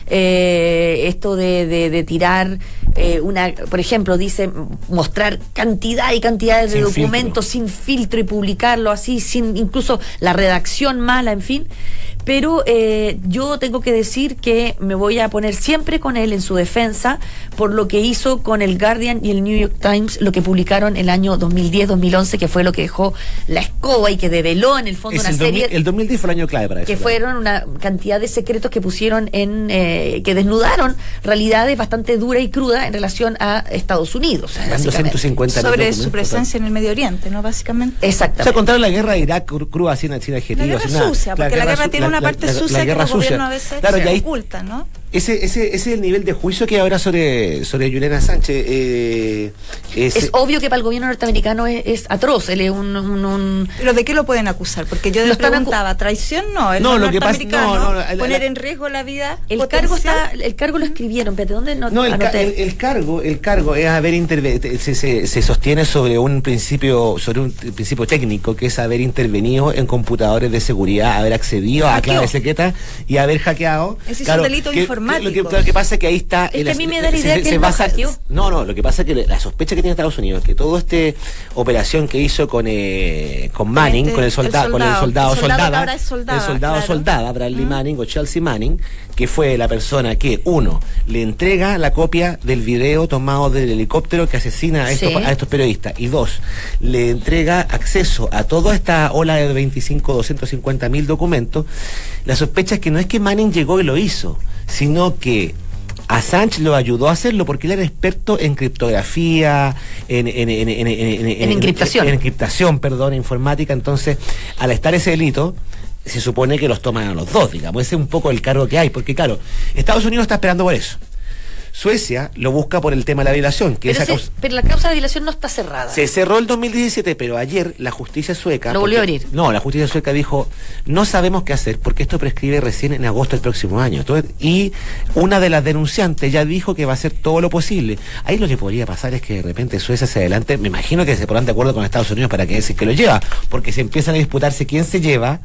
Eh, esto de, de, de tirar eh, una, por ejemplo, dice mostrar cantidad y cantidades de Sin documentos filtro. sin filtro y publicarlo así, sin incluso la redacción mala, en fin. Pero eh, yo tengo que decir que me voy a poner siempre con él en su defensa por lo que hizo con el Guardian y el New York Times, lo que publicaron el año dos mil diez dos mil once, que fue lo que dejó la escoba y que develó en el fondo Es una el, serie... dos mil, el dos mil diez fue el año clave para eso. que ¿no? fueron una cantidad de secretos que pusieron en, eh, que desnudaron realidades bastante duras y crudas en relación a Estados Unidos. Dando básicamente. ciento cincuenta mil Sobre documentos, su presencia en el Medio Oriente, ¿no? Básicamente. O sea, Exactamente. contaron la guerra de Irak cru- crua, sin, sin adjetivo. La guerra sin nada. sucia, porque la guerra su- tiene una parte sucia que los gobiernos a veces Claro, y ahí- ocultan, ¿no? Ese, ese, ese es el nivel de juicio que habrá sobre, sobre Julian Assange. Eh, es, Es obvio que para el gobierno norteamericano es, es atroz. Él es un, un, un- ¿Pero de qué lo pueden acusar? Porque yo Lo le están acu- preguntaba, ¿traición? No, el No, lo que pasa- norteamericano, no, no, la- la- poner la- en riesgo la vida el potencial. cargo está, el cargo lo escribieron. Espérate, ¿dónde no, No, el, ca- anoté? el, el cargo, el cargo es haber intervenido, se, se, se sostiene sobre un principio, sobre un t- principio técnico, que es haber intervenido en computadores de seguridad, haber accedido a Hackeó. claves secretas y haber hackeado. Ese es un delito que- informático. que- Lo que, lo que pasa es que ahí está. Es que el- a mí me da la se- idea se- que se él lo basa- hackeó. No, no, lo que pasa es que la sospecha que tiene Estados Unidos es que toda esta operación que hizo con eh, con Manning, este- con el soldado, el con el soldado. soldado, El soldado que soldada, ahora es soldada, el soldado claro. soldada, Bradley Manning o Chelsea Manning, que fue la persona que, uno, le entrega la copia del video tomado del helicóptero que asesina a estos, Sí. a estos periodistas, y dos, le entrega acceso a toda esta ola de veinticinco, doscientos cincuenta mil documentos. La sospecha es que no es que Manning llegó y lo hizo, sino que Assange lo ayudó a hacerlo porque él era experto en criptografía, en, en, en, en, en, En encriptación. en encriptación, perdón, informática. Entonces, al estar ese delito, se supone que los toman a los dos, digamos. Ese es un poco el cargo que hay, porque claro, Estados Unidos está esperando por eso. Suecia lo busca por el tema de la violación, que pero, esa ese- causa- pero la causa de violación no está cerrada. se cerró el dos mil diecisiete, pero ayer la justicia sueca... Lo volvió a porque- abrir. No, la justicia sueca dijo, no sabemos qué hacer porque esto prescribe recién en agosto del próximo año. Entonces, y una de las denunciantes ya dijo que va a hacer todo lo posible. Ahí lo que podría pasar es que de repente Suecia se adelante, me imagino que se pondrán de acuerdo con Estados Unidos para que decir que lo lleva, porque se empiezan a disputarse quién se lleva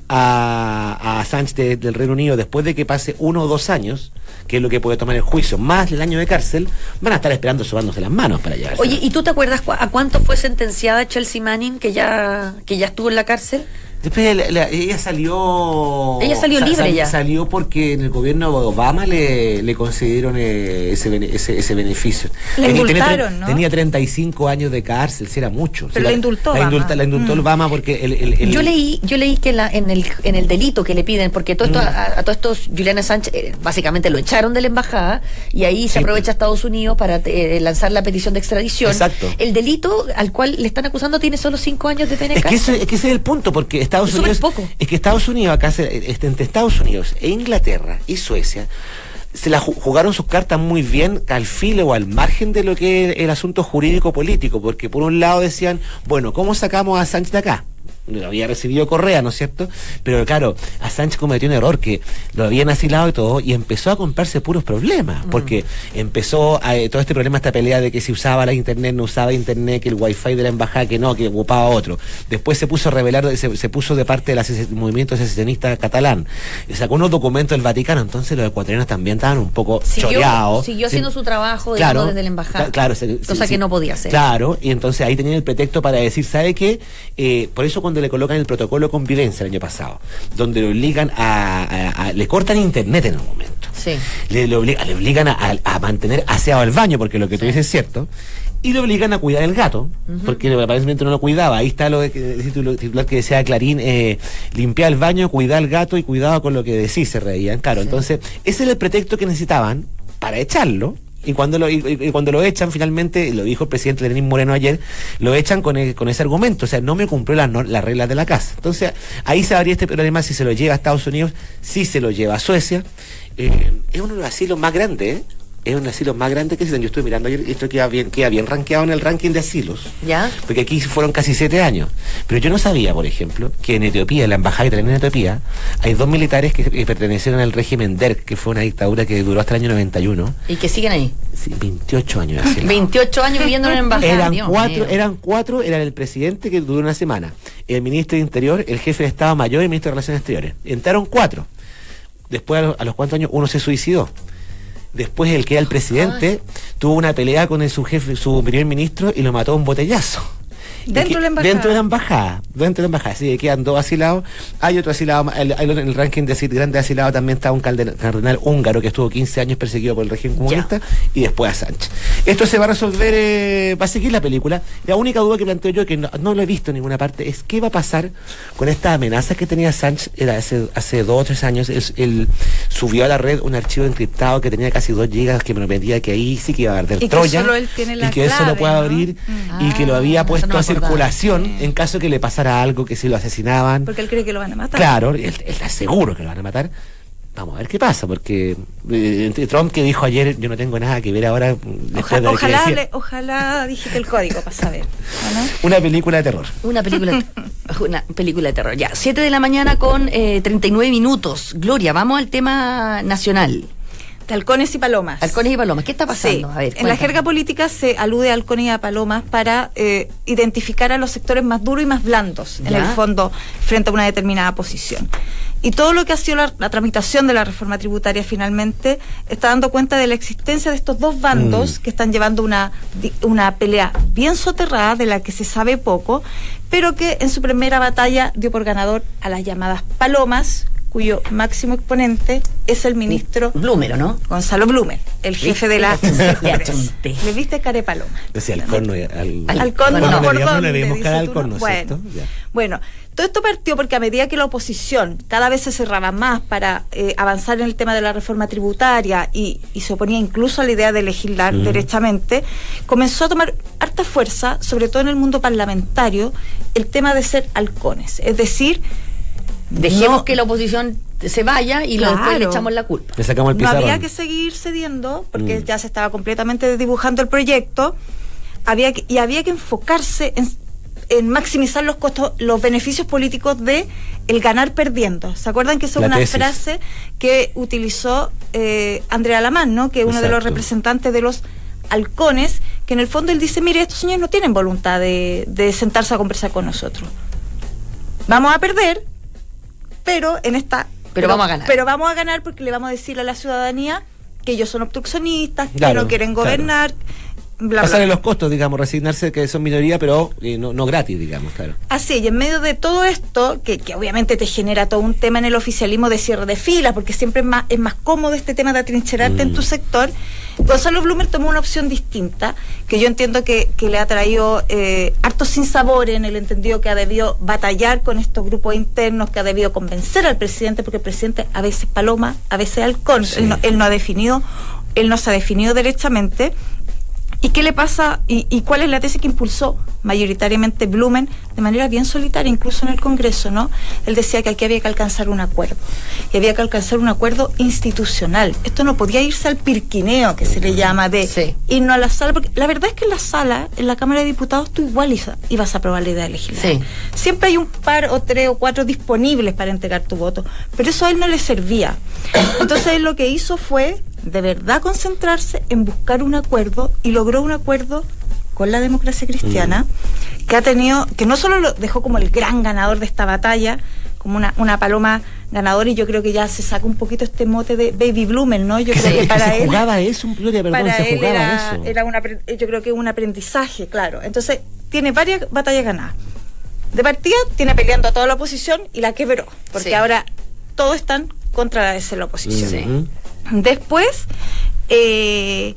a, a Assange de- del Reino Unido después de que pase uno o dos años, que es lo que puede tomar el juicio, más el año de cárcel, van a estar esperando sobándose las manos para llevarse. Oye, ¿y tú te acuerdas cu- a cuánto fue sentenciada Chelsea Manning, que ya, que ya estuvo en la cárcel? Después la- la- ella salió. Ella salió libre ya. Salió porque en el gobierno de Obama le, le concedieron eh, ese, bene- ese, ese beneficio. Le Tenía- indultaron, tenía, ¿no? Tenía treinta y cinco años de cárcel, si era mucho. Pero Si la indultó la, Obama. indulta- la indultó Mm. Obama porque el, el- el- Yo leí, yo leí que la, en el en el delito que le piden, porque todo esto, Mm. a, a todos estos Julian Assange eh, básicamente lo echaron de la embajada y ahí se Sí. aprovecha Estados Unidos para eh, lanzar la petición de extradición. Exacto. El delito al cual le están acusando tiene solo cinco años de pena de Es que, cárcel. ese, es que ese es el punto, porque Estados Es súper Unidos. poco. Es que Estados Unidos, acá, se- este, entre Estados Unidos e Inglaterra y Suecia, se la ju- jugaron sus cartas muy bien al filo o al margen de lo que es el asunto jurídico político, porque por un lado decían, bueno, ¿cómo sacamos a Sánchez de acá? lo había recibido Correa, ¿no es cierto? Pero claro, Assange cometió un error, que lo habían asilado y todo, y empezó a comprarse puros problemas, porque mm. empezó a, todo este problema, esta pelea de que si usaba la internet, no usaba internet, que el wifi de la embajada, que no, que ocupaba otro. Después se puso a revelar, se, se puso de parte del movimiento secesionista catalán, sacó unos documentos del Vaticano, entonces los ecuatorianos también estaban un poco siguió, choreados. Siguió haciendo sí. su trabajo, digamos, claro, desde la embajada, claro, se, cosa sí, que no podía hacer. Claro, y entonces ahí tenían el pretexto para decir, ¿sabe qué? Eh, por eso cuando le colocan el protocolo de convivencia el año pasado, donde le obligan a, a, a le cortan internet en un momento, sí. le, le, obligan, le obligan a, a, a mantener aseado el baño, porque lo que tú dices es cierto, y le obligan a cuidar el gato, uh-huh. porque aparentemente no lo cuidaba. Ahí está lo de el titular que decía Clarín, eh, limpiar el baño, cuidar el gato y cuidado con lo que decís, se reían, claro. Sí. Entonces ese era el pretexto que necesitaban para echarlo. Y cuando lo y, y cuando lo echan, finalmente, lo dijo el presidente Lenín Moreno ayer, lo echan con el, con ese argumento, o sea, no me cumplió las no, las reglas de la casa. Entonces, ahí se habría este problema si se lo lleva a Estados Unidos, si se lo lleva a Suecia. Eh, es uno de los asilos más grandes, ¿eh? Es un asilo más grande que existen. Yo estoy mirando ayer, esto queda bien, queda bien rankeado en el ranking de asilos. ¿Ya? Porque aquí fueron casi siete años. Pero yo no sabía, por ejemplo, que en Etiopía, en la embajada italiana en Etiopía, hay dos militares que eh, pertenecieron al régimen D E R C, que fue una dictadura que duró hasta el año noventa y uno. ¿Y que siguen ahí? Sí, veintiocho años de asilo. veintiocho años viviendo en la embajada. Eran Dios cuatro, mío. eran cuatro, eran el presidente, que duró una semana, el ministro de Interior, el jefe de Estado Mayor y el ministro de Relaciones Exteriores. Entraron cuatro. Después, a los, a los cuantos años, uno se suicidó. Después el que era el presidente Ay. tuvo una pelea con el, su jefe, su primer ministro, y lo mató a un botellazo. Dentro de la embajada. Dentro de la embajada. Dentro de la embajada. Así que quedan dos asilados. Hay otro asilado. El, el, en el ranking de grande asilado también está un cardenal, cardenal húngaro que estuvo quince años perseguido por el régimen comunista. Ya. Y después a Sánchez. Esto se va a resolver, eh, va a seguir la película. La única duda que planteo yo, que no, no lo he visto en ninguna parte, es qué va a pasar con estas amenazas que tenía Sánchez. Era hace, hace dos o tres años. Él, él subió a la red un archivo encriptado que tenía casi dos gigas, que me prometía que ahí sí que iba a arder y Troya. Que solo él tiene la y que clave, eso lo pueda ¿no? abrir. Mm. Y Ah, que lo había puesto no a circulación Sí. en caso que le pasara algo, que si lo asesinaban. Porque él cree que lo van a matar. Claro, él, él está seguro que lo van a matar. Vamos a ver qué pasa, porque eh, Trump, que dijo ayer, yo no tengo nada que ver ahora. Oja, de ojalá, decía, le, ojalá digite el código para saber, ¿no? Una película de terror. Una película, una película de terror. Ya, siete de la mañana con eh, treinta y nueve minutos. Gloria, vamos al tema nacional. De halcones y palomas. Halcones y palomas, ¿qué está pasando? Sí. A ver, en cuéntame. la jerga política se alude a halcones y a palomas para eh, identificar a los sectores más duros y más blandos, en ¿Ya? el fondo, frente a una determinada posición. Y todo lo que ha sido la, la tramitación de la reforma tributaria finalmente está dando cuenta de la existencia de estos dos bandos mm. que están llevando una, una pelea bien soterrada, de la que se sabe poco, pero que en su primera batalla dio por ganador a las llamadas palomas, cuyo máximo exponente es el ministro Blumel, ¿no? Gonzalo Blumel, el jefe de la achunté. ¿Le viste cara de paloma? Decía halcón, no, al, al, halcón, bueno, no, no, por no, dónde, no le dimos dice cara al tú, halcón, ¿no es bueno, cierto? Ya. Bueno, todo esto partió porque a medida que la oposición cada vez se cerraba más para eh, avanzar en el tema de la reforma tributaria y, y se oponía incluso a la idea de legislar mm. derechamente, comenzó a tomar harta fuerza, sobre todo en el mundo parlamentario, el tema de ser halcones. Es decir, dejemos no, que la oposición se vaya y claro, después le echamos la culpa. Le sacamos el no pizarrón. había que seguir cediendo porque Mm. ya se estaba completamente desdibujando el proyecto. Había que, y había que enfocarse en, en maximizar los costos, los beneficios políticos de el ganar perdiendo. ¿Se acuerdan que esa es La una tesis. frase que utilizó eh, Andrea Alamán, ¿no? Que es uno de los Exacto. representantes de los halcones, que en el fondo él dice, mire, estos señores no tienen voluntad de, de sentarse a conversar con nosotros. Vamos a perder, pero en esta... Pero vamos a ganar. Pero vamos a ganar porque le vamos a decir a la ciudadanía que ellos son obstruccionistas, Claro, que no quieren claro. gobernar, bla, Pasarle bla. los costos, digamos, resignarse que son minoría, pero eh, no, no gratis, digamos, claro. Así, y en medio de todo esto, que, que obviamente te genera todo un tema en el oficialismo de cierre de filas, porque siempre es más, es más cómodo este tema de atrincherarte Mm. en tu sector, Gonzalo Blumel tomó una opción distinta, que yo entiendo que, que le ha traído eh, hartos sinsabores, en el entendido que ha debido batallar con estos grupos internos, que ha debido convencer al presidente, porque el presidente a veces paloma, a veces halcón, Sí. él, no, él no ha definido, él no se ha definido derechamente. ¿Y qué le pasa? Y, ¿Y cuál es la tesis que impulsó mayoritariamente Blumel de manera bien solitaria, incluso en el Congreso, ¿no? Él decía que aquí había que alcanzar un acuerdo, y había que alcanzar un acuerdo institucional. Esto no podía irse al pirquineo, que se le llama, de sí. irnos a la sala, porque la verdad es que en la sala, en la Cámara de Diputados, tú igual ibas a aprobar la idea de legislar. Sí. Siempre hay un par o tres o cuatro disponibles para entregar tu voto, pero eso a él no le servía. Entonces él lo que hizo fue de verdad concentrarse en buscar un acuerdo, y logró un acuerdo con la Democracia Cristiana, mm. que ha tenido, que no solo lo dejó como el gran ganador de esta batalla, como una, una paloma ganadora, y yo creo que ya se saca un poquito este mote de Baby Blumel, ¿no? Yo creo sí, que para se él jugaba eso, Gloria, perdón, para se él jugaba era, eso. era una, yo creo que un aprendizaje, claro. Entonces tiene varias batallas ganadas. De partida tiene peleando a toda la oposición y la quebró, porque sí. ahora todos están contra la de ser la oposición. Sí. Después eh,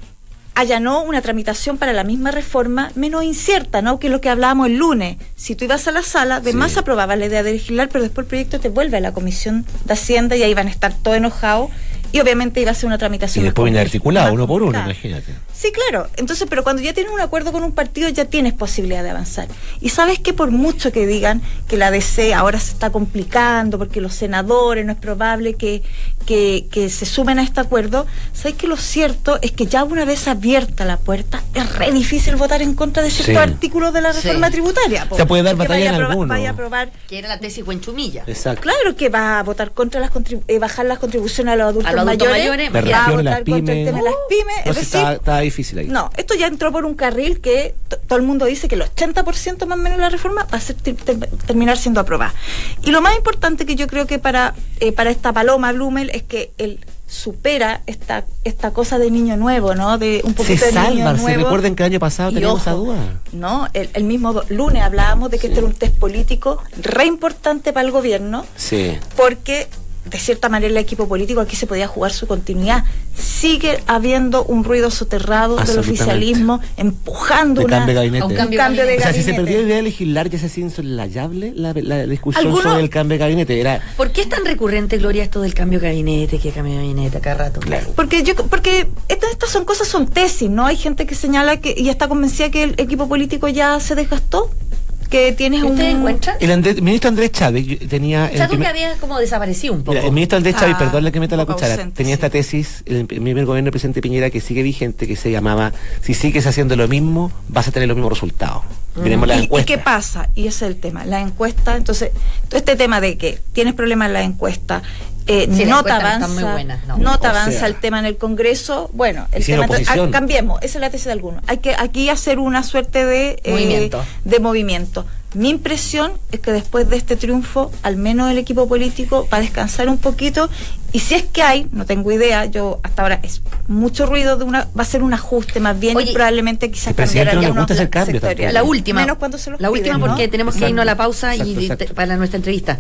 allanó una tramitación para la misma reforma menos incierta, ¿no? Que es lo que hablábamos el lunes. Si tú ibas a la sala, de sí. más aprobabas la idea de legislar, pero después el proyecto te vuelve a la Comisión de Hacienda y ahí van a estar todos enojados, y obviamente iba a ser una tramitación. Y después viene articulado, uno por uno, complicada. imagínate. Sí, claro. Entonces, pero cuando ya tienes un acuerdo con un partido, ya tienes posibilidad de avanzar. Y sabes que por mucho que digan que la D C ahora se está complicando, porque los senadores no es probable que, que, que se sumen a este acuerdo, sabes que lo cierto es que ya una vez abierta la puerta, es re difícil votar en contra de ciertos Sí. artículos de la reforma Sí. tributaria. O sea, puede dar Porque batalla vaya en a aprobar- alguno. Vaya a aprobar. Que era la tesis Buenchumilla. Exacto. Claro que va a votar contra las contribu- eh, bajar las contribuciones a los adultos, A los adultos mayores, mayores, La va a región, votar las contra el pymes. tema de las pymes, No, es sí, decir, está, está difícil ahí. no, esto ya entró por un carril que t- todo el mundo dice que el ochenta por ciento más o menos de la reforma va a ser, ter- ter- terminar siendo aprobada. Y lo más importante que yo creo que para, eh, para esta paloma Blumel es que él supera esta esta cosa de niño nuevo, ¿no? De un Se poquito de niño salvan, se nuevo. recuerden que el año pasado Y teníamos esa ojo, duda. No, el, el mismo do- lunes hablábamos de que Sí. este era un test político re importante para el gobierno, Sí. porque de cierta manera el equipo político aquí se podía jugar su continuidad. Sigue habiendo un ruido soterrado del Absolutamente. oficialismo empujando De una, cambio de gabinete. a un un cambio cambio de O sea, si gabinete. se perdió la idea de legislar, ya se hacía insolayable la, la, la discusión ¿Alguno? sobre el cambio de gabinete. Era, ¿Por qué es tan recurrente, Gloria, esto del cambio de gabinete, que cambio de gabinete a cada rato? claro. Porque yo porque estas, estas son cosas, son tesis, ¿no? Hay gente que señala que y está convencida que el equipo político ya se desgastó, que tienes ¿Y un ustedes encuentran? El Andrés- ministro Andrés Chávez yo- tenía... O sea, el tú que primer- había como desaparecido un poco. Mira, el ministro Andrés Chávez, Ah, perdón que meta la poco cuchara, ausente, tenía sí. esta tesis en el primer gobierno del presidente Piñera que sigue vigente, que se llamaba: si sigues haciendo lo mismo, vas a tener los mismos resultados. Veremos la ¿Y, ¿Y encuesta. qué pasa? Y ese es el tema, la encuesta. Entonces, todo este tema de que tienes problemas en la encuesta, eh, Sí, las no te encuestas no están avanza, muy buenas, no. no te O avanza sea. el tema en el Congreso. Bueno, el Y si en tema oposición. ah, cambiemos, esa es la tesis de algunos. Hay que aquí hacer una suerte de eh, Movimiento. de movimiento. Mi impresión es que después de este triunfo, al menos el equipo político va a descansar un poquito, y si es que hay, no tengo idea, yo hasta ahora es mucho ruido de una, va a ser un ajuste más bien, Oye, y probablemente quizás al presidente cambiar no le algunos gusta hacer planes cambios sectoriales. La última. Menos cuando se los La última, piden, ¿no? porque tenemos que Exacto. irnos a la pausa Exacto, y exacto. te- para nuestra entrevista.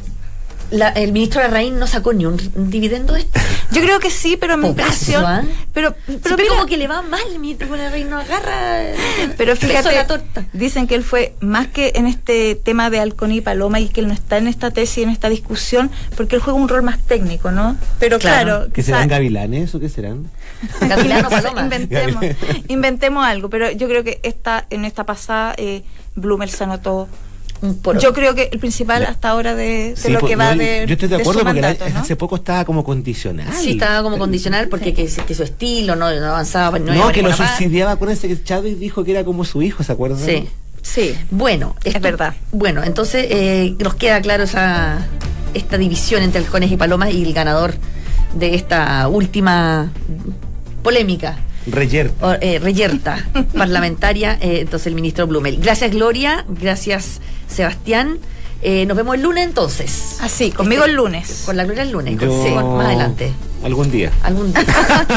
La- el ministro Larraín no sacó ni un, un dividendo de esto. Yo creo que sí, pero mi Pocazo, impresión, ¿ah? pero pero Siempre mira, como que le va mal el ministro Larraín, no agarra pero el peso de fíjate, la torta. dicen que él fue más que en este tema de Halcón y Paloma, y que él no está en esta tesis, en esta discusión, porque él juega un rol más técnico, ¿no? Pero Claro. claro, ¿Qué quizá- serán gavilanes o qué serán? Gavilano Paloma. inventemos, inventemos algo, pero yo creo que esta en esta pasada eh, Blumel se anotó. Un poro. Yo creo que el principal Ya. hasta ahora de, de Sí, lo pues, que va no, de yo estoy de de acuerdo su porque la- mandato, ¿no? hace poco estaba como condicional. Sí, estaba como condicional porque que, que su estilo no, no avanzaba. No, No, iba que por lo la paz. subsidiaba. Acuérdense que Chávez dijo que era como su hijo, ¿se acuerdan? Sí. Sí. Bueno, Es verdad. Bueno, entonces eh, nos queda claro esa esta división entre halcones y palomas, y el ganador de esta última polémica, Reyer. o, eh, reyerta parlamentaria, eh, entonces el ministro Blumel. Gracias, Gloria, gracias, Sebastián. Eh, nos vemos el lunes entonces. Así, conmigo el lunes. Con la Gloria el lunes, con- Yo- sí, más adelante. Algún día. Algún día.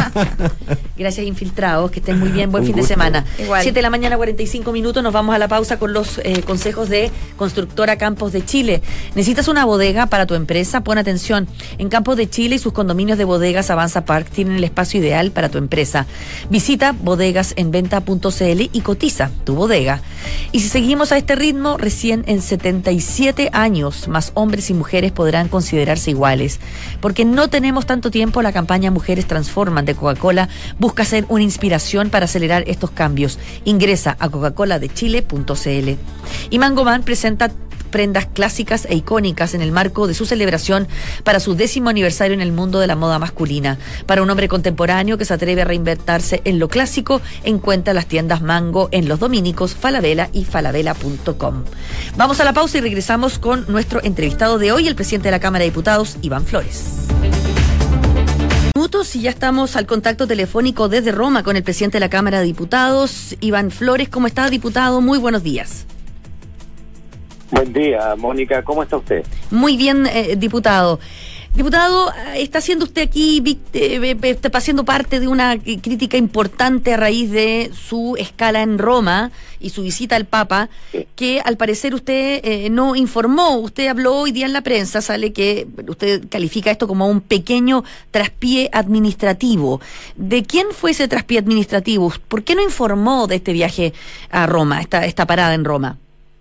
Gracias, infiltrados, que estén muy bien, buen Un fin de gusto. semana. Igual. siete de la mañana, cuarenta y cinco minutos, nos vamos a la pausa con los eh, consejos de Constructora Campos de Chile. ¿Necesitas una bodega para tu empresa? Pon atención. En Campos de Chile y sus condominios de bodegas Avanza Park tienen el espacio ideal para tu empresa. Visita bodegasenventa punto c l y cotiza tu bodega. Y si seguimos a este ritmo, recién en setenta y siete años, más hombres y mujeres podrán considerarse iguales, porque no tenemos tanto tiempo tiempo, la campaña Mujeres Transforman de Coca-Cola busca ser una inspiración para acelerar estos cambios. Ingresa a coca cola de chile punto c l. Y Mangoman presenta prendas clásicas e icónicas en el marco de su celebración para su décimo aniversario en el mundo de la moda masculina. Para un hombre contemporáneo que se atreve a reinventarse en lo clásico, encuentra las tiendas Mango en Los Dominicos, Falabella y falabella punto com. Vamos a la pausa y regresamos con nuestro entrevistado de hoy, el presidente de la Cámara de Diputados, Iván Flores. Minutos y ya estamos al contacto telefónico desde Roma con el presidente de la Cámara de Diputados, Iván Flores. ¿Cómo está, diputado? Muy buenos días. Buen día, Mónica. ¿Cómo está usted? Muy bien, eh, diputado. Diputado, está siendo usted aquí, eh, está siendo parte de una crítica importante a raíz de su escala en Roma y su visita al Papa, sí, que al parecer usted eh, no informó. Usted habló hoy día en la prensa, sale que usted califica esto como un pequeño traspié administrativo. ¿De quién fue ese traspié administrativo? ¿Por qué no informó de este viaje a Roma, esta, esta parada en Roma?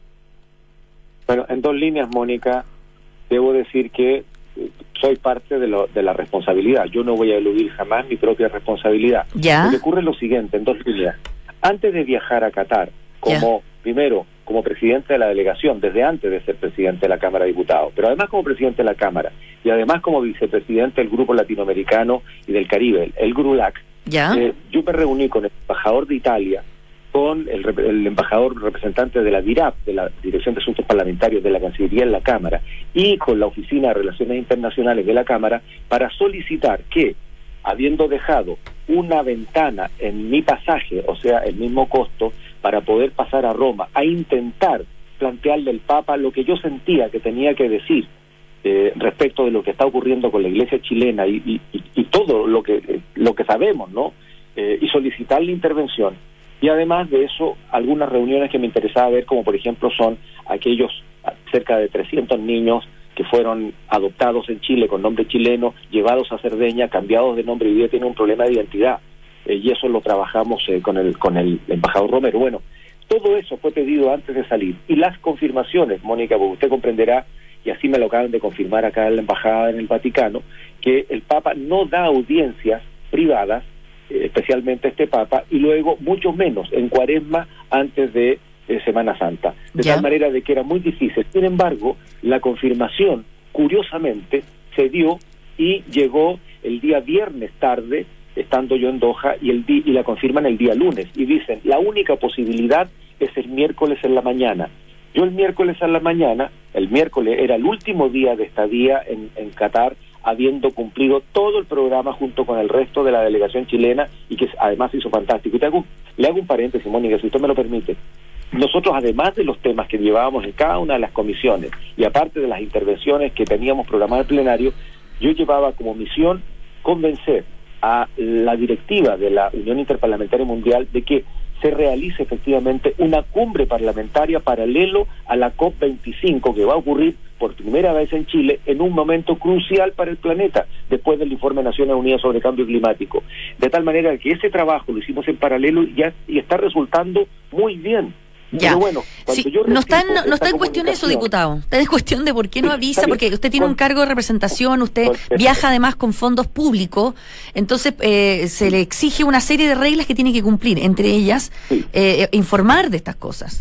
Bueno, en dos líneas, Mónica, debo decir que soy parte de, lo, de la responsabilidad. Yo no voy a eludir jamás mi propia responsabilidad. ¿Ya? Lo que ocurre es lo siguiente, en dos líneas. Antes de viajar a Qatar, como, ¿ya?, primero, como presidente de la delegación, desde antes de ser presidente de la Cámara de Diputados, pero además como presidente de la Cámara, y además como vicepresidente del Grupo Latinoamericano y del Caribe, el, el GRULAC, ¿ya?, eh, yo me reuní con el embajador de Italia, con el, el embajador representante de la D I R A P, de la Dirección de Asuntos Parlamentarios de la Cancillería en la Cámara, y con la Oficina de Relaciones Internacionales de la Cámara, para solicitar que, habiendo dejado una ventana en mi pasaje, o sea, el mismo costo, para poder pasar a Roma, a intentar plantearle al Papa lo que yo sentía que tenía que decir eh, respecto de lo que está ocurriendo con la Iglesia chilena y, y, y, y todo lo que, lo que sabemos, ¿no? Eh, y solicitar la intervención. Y además de eso, algunas reuniones que me interesaba ver, como por ejemplo son aquellos cerca de trescientos niños que fueron adoptados en Chile con nombre chileno, llevados a Cerdeña, cambiados de nombre y hoy día tienen un problema de identidad. Eh, y eso lo trabajamos eh, con el con el embajador Romero. Bueno, todo eso fue pedido antes de salir. Y las confirmaciones, Mónica, porque usted comprenderá, y así me lo acaban de confirmar acá en la embajada en el Vaticano, que el Papa no da audiencias privadas, especialmente este Papa, y luego mucho menos en Cuaresma antes de eh, Semana Santa, de ¿ya?, tal manera de que era muy difícil. Sin embargo, la confirmación, curiosamente, se dio y llegó el día viernes tarde, estando yo en Doha, y, el di y la confirman el día lunes, y dicen, la única posibilidad es el miércoles en la mañana. Yo el miércoles en la mañana, el miércoles era el último día de estadía en, en Qatar, habiendo cumplido todo el programa junto con el resto de la delegación chilena y que además hizo fantástico. Y te hago, le hago un paréntesis, Mónica, si usted me lo permite. Nosotros, además de los temas que llevábamos en cada una de las comisiones y aparte de las intervenciones que teníamos programadas en plenario, yo llevaba como misión convencer a la directiva de la Unión Interparlamentaria Mundial de que se realice efectivamente una cumbre parlamentaria paralelo a la COP veinticinco que va a ocurrir por primera vez en Chile en un momento crucial para el planeta, después del informe de Naciones Unidas sobre Cambio Climático. De tal manera que ese trabajo lo hicimos en paralelo y, ya, y está resultando muy bien. Ya. Pero bueno, sí, yo no está en, no está en cuestión eso, diputado. Está en cuestión de por qué no avisa, porque usted tiene un cargo de representación, usted viaja además con fondos públicos, entonces eh, se le exige una serie de reglas que tiene que cumplir, entre ellas sí. eh, informar de estas cosas.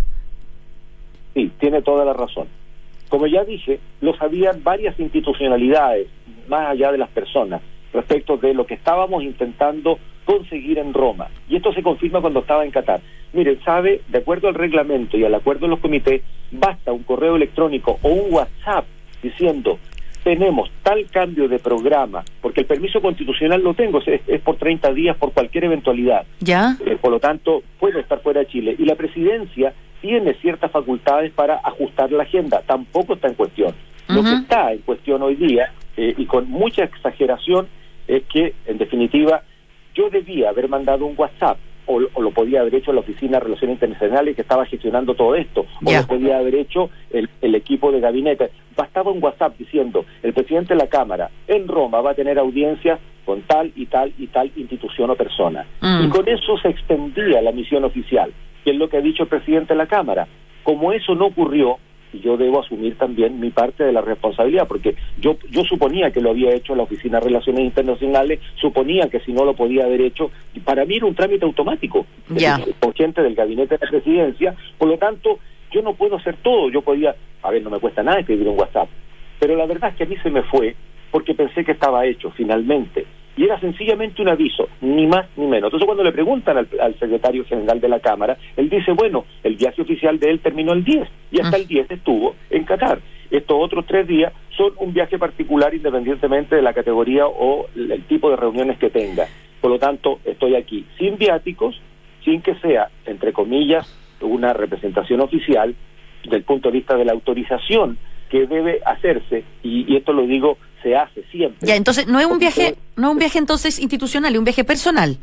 Sí, tiene toda la razón. Como ya dije, lo sabían varias institucionalidades, más allá de las personas, respecto de lo que estábamos intentando conseguir en Roma. Y esto se confirma cuando estaba en Qatar. Miren, sabe, de acuerdo al reglamento y al acuerdo de los comités, basta un correo electrónico o un WhatsApp diciendo, tenemos tal cambio de programa, porque el permiso constitucional lo tengo, es, es por treinta días por cualquier eventualidad. ¿Ya? Eh, por lo tanto, puedo estar fuera de Chile. Y la presidencia tiene ciertas facultades para ajustar la agenda, tampoco está en cuestión. Uh-huh. Lo que está en cuestión hoy día, eh, y con mucha exageración, es que, en definitiva, yo debía haber mandado un WhatsApp, o, o lo podía haber hecho la Oficina de Relaciones Internacionales que estaba gestionando todo esto, yeah. o lo podía haber hecho el, el equipo de gabinete. Bastaba un WhatsApp diciendo, el presidente de la Cámara en Roma va a tener audiencia con tal y tal y tal institución o persona. Mm. Y con eso se extendía la misión oficial, que es lo que ha dicho el presidente de la Cámara. Como eso no ocurrió, y yo debo asumir también mi parte de la responsabilidad, porque yo yo suponía que lo había hecho la Oficina de Relaciones Internacionales, suponía que si no lo podía haber hecho, para mí era un trámite automático, Ya. con gente del gabinete de la presidencia, por lo tanto, yo no puedo hacer todo, yo podía, a ver, no me cuesta nada escribir un WhatsApp, pero la verdad es que a mí se me fue, porque pensé que estaba hecho, finalmente, y era sencillamente un aviso, ni más ni menos. Entonces cuando le preguntan al, al secretario general de la Cámara, él dice, bueno, el viaje oficial de él terminó el diez, y hasta el diez estuvo en Qatar. Estos otros tres días son un viaje particular independientemente de la categoría o el tipo de reuniones que tenga. Por lo tanto, estoy aquí sin viáticos, sin que sea, entre comillas, una representación oficial, del punto de vista de la autorización que debe hacerse, y, y esto lo digo, se hace siempre. Ya, entonces no es un viaje, no es un viaje entonces institucional, es un viaje personal.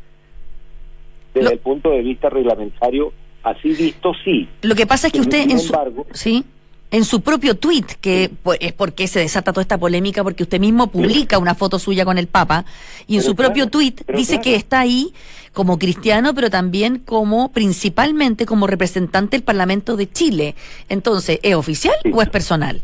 Desde Lo- el punto de vista reglamentario, así visto, sí. Lo que pasa es que usted Sin en su, embargo- sí, en su propio tuit, que pues, es porque se desata toda esta polémica, porque usted mismo publica una foto suya con el Papa, y en Pero su propio claro, tuit pero dice claro. que está ahí como cristiano, pero también como, principalmente como representante del Parlamento de Chile. Entonces, ¿es oficial Sí. o es personal?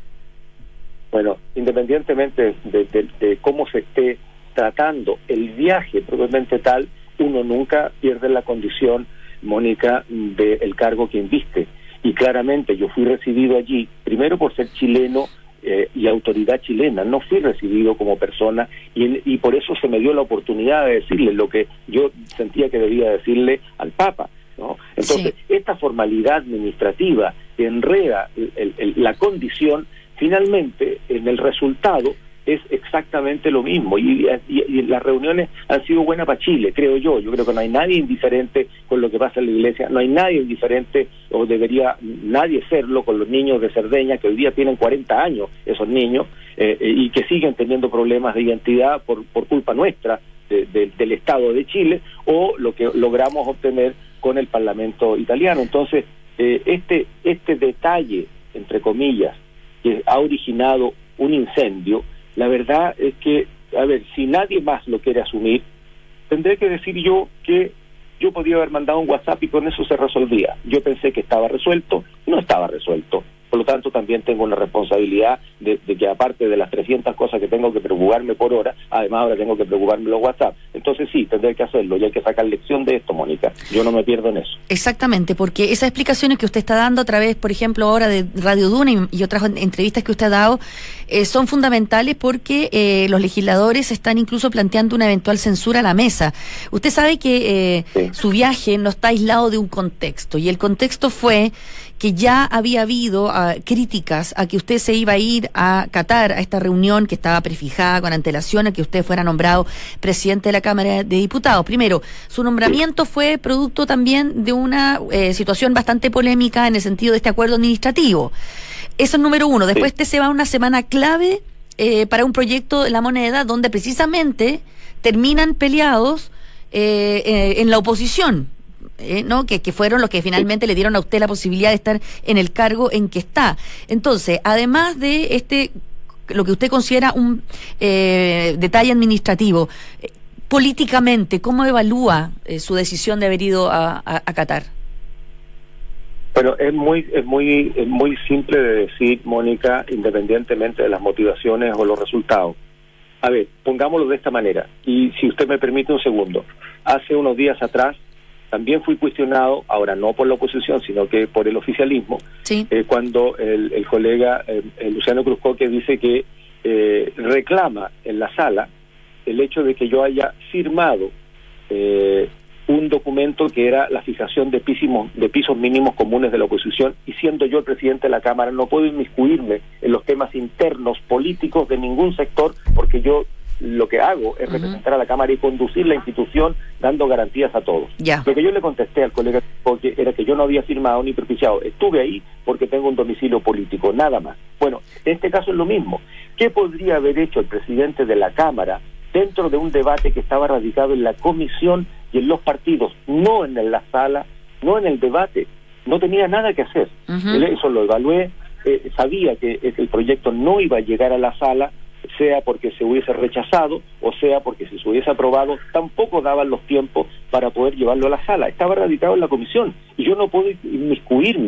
Bueno, independientemente de, de- de cómo se esté tratando el viaje propiamente tal, uno nunca pierde la condición, Mónica, del cargo que inviste. Y claramente yo fui recibido allí, primero por ser chileno eh, y autoridad chilena, no fui recibido como persona, y, y por eso se me dio la oportunidad de decirle lo que yo sentía que debía decirle al Papa, ¿no? Entonces, Sí. esta formalidad administrativa que enreda el- el- el- la condición, finalmente, en el resultado, es exactamente lo mismo, y, y- y las reuniones han sido buenas para Chile, creo yo. Yo creo que no hay nadie indiferente con lo que pasa en la iglesia, no hay nadie indiferente, o debería nadie serlo, con los niños de Cerdeña, que hoy día tienen cuarenta años, esos niños, eh, eh, y que siguen teniendo problemas de identidad por, por culpa nuestra, de- de- del Estado de Chile, o lo que logramos obtener con el Parlamento italiano. Entonces, eh, este, este detalle, entre comillas, que ha originado un incendio, la verdad es que, a ver, si nadie más lo quiere asumir, tendré que decir yo que yo podía haber mandado un WhatsApp y con eso se resolvía. Yo pensé que estaba resuelto, no estaba resuelto. Por lo tanto, también tengo una responsabilidad de, de que aparte de las trescientas cosas que tengo que preocuparme por hora, además ahora tengo que preocuparme los WhatsApp. Entonces sí, tendré que hacerlo y hay que sacar lección de esto, Mónica. Yo no me pierdo en eso. Exactamente, porque esas explicaciones que usted está dando a través, por ejemplo, ahora de Radio Duna y, y otras entrevistas que usted ha dado, eh, son fundamentales porque eh, los legisladores están incluso planteando una eventual censura a la mesa. Usted sabe que eh, Sí. su viaje no está aislado de un contexto, y el contexto fue que ya había habido uh, críticas a que usted se iba a ir a Qatar, a esta reunión que estaba prefijada con antelación a que usted fuera nombrado presidente de la Cámara de Diputados. Primero, su nombramiento fue producto también de una eh, situación bastante polémica en el sentido de este acuerdo administrativo. Eso es número uno. Después Sí. te se va una semana clave eh, para un proyecto de la moneda donde precisamente terminan peleados eh, eh, en la oposición. Eh, ¿no? que, que fueron los que finalmente le dieron a usted la posibilidad de estar en el cargo en que está. Entonces, además de este, lo que usted considera un eh, detalle administrativo, eh, políticamente, ¿cómo evalúa eh, su decisión de haber ido a, a, a Qatar? Bueno, es muy, es muy, es muy simple de decir, Mónica, independientemente de las motivaciones o los resultados. A ver, pongámoslo de esta manera, y si usted me permite un segundo. Hace unos días atrás, también fui cuestionado, ahora no por la oposición, sino que por el oficialismo, Sí. eh, cuando el, el colega eh, el Luciano Cruzcoque dice que eh, reclama en la sala el hecho de que yo haya firmado eh, un documento que era la fijación de pisos, de pisos mínimos comunes de la oposición, y siendo yo el presidente de la Cámara no puedo inmiscuirme en los temas internos políticos de ningún sector, porque yo lo que hago es Ujú. representar a la Cámara y conducir la institución dando garantías a todos. Ya. Lo que yo le contesté al colega porque era que yo no había firmado ni propiciado, estuve ahí porque tengo un domicilio político, nada más. Bueno, en este caso es lo mismo. ¿Qué podría haber hecho el presidente de la Cámara dentro de un debate que estaba radicado en la comisión y en los partidos, no en la sala, no en el debate? No tenía nada que hacer. Ujú. Eso lo evalué, eh, sabía que el proyecto no iba a llegar a la sala, sea porque se hubiese rechazado o sea porque si se hubiese aprobado tampoco daban los tiempos para poder llevarlo a la sala. Estaba radicado en la comisión y yo no puedo inmiscuirme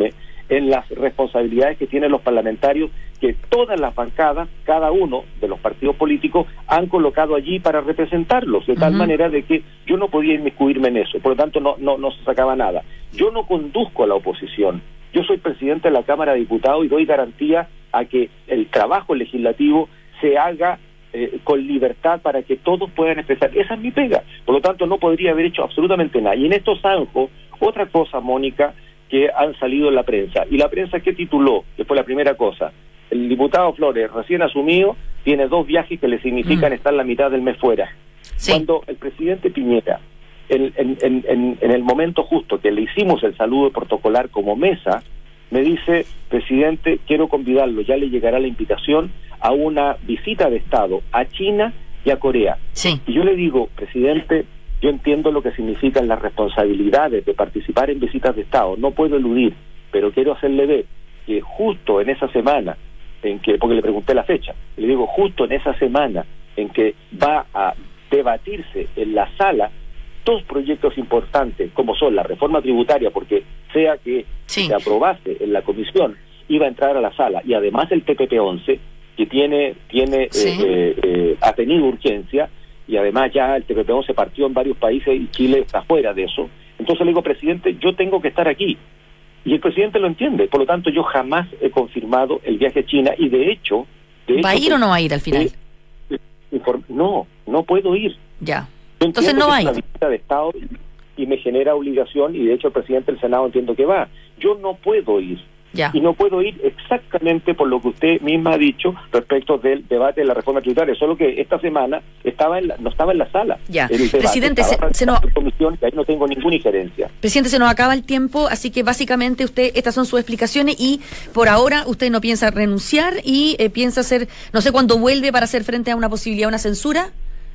en las responsabilidades que tienen los parlamentarios, que todas las bancadas, cada uno de los partidos políticos, han colocado allí para representarlos, de tal uh-huh. manera de que yo no podía inmiscuirme en eso, por lo tanto no, no, no se sacaba nada. Yo no conduzco a la oposición, yo soy presidente de la Cámara de Diputados y doy garantía a que el trabajo legislativo se haga eh, con libertad para que todos puedan expresar. Esa es mi pega, por lo tanto no podría haber hecho absolutamente nada. Y en estos zanjos, otra cosa, Mónica, que han salido en la prensa. Y la prensa, ¿qué tituló? Que fue la primera cosa. El diputado Flores, recién asumido, tiene dos viajes que le significan mm. estar la mitad del mes fuera. Sí. Cuando el presidente Piñera, en, en, en, en, en el momento justo que le hicimos el saludo protocolar como mesa, me dice, presidente, quiero convidarlo, ya le llegará la invitación a una visita de Estado a China y a Corea. Sí. Y yo le digo, presidente, yo entiendo lo que significan las responsabilidades de participar en visitas de Estado, no puedo eludir, pero quiero hacerle ver que justo en esa semana, en que porque le pregunté la fecha, le digo, justo en esa semana en que va a debatirse en la sala dos proyectos importantes, como son la reforma tributaria, porque sea que sí. se aprobase en la comisión, iba a entrar a la sala, y además el T P P once, que tiene, tiene sí. eh, eh, ha tenido urgencia, y además ya el T P P once partió en varios países y Chile está fuera de eso. Entonces le digo, presidente, yo tengo que estar aquí. Y el presidente lo entiende. Por lo tanto, yo jamás he confirmado el viaje a China y de hecho... De ¿Va hecho, a ir o no va a ir al final? Eh, inform- no, no puedo ir. Ya. Entonces no va a ir. Es una visita de Estado y me genera obligación y de hecho el presidente del Senado entiendo que va. Yo no puedo ir. Ya. Y no puedo ir exactamente por lo que usted misma ha dicho respecto del debate de la reforma tributaria, solo que esta semana estaba en la, no estaba en la sala. Ya. El debate, presidente, se, se nos... comisión, que ahí no tengo ninguna injerencia. Presidente, se nos acaba el tiempo, así que básicamente usted, estas son sus explicaciones y por ahora usted no piensa renunciar y eh, piensa hacer, no sé cuándo vuelve para hacer frente a una posibilidad, una censura.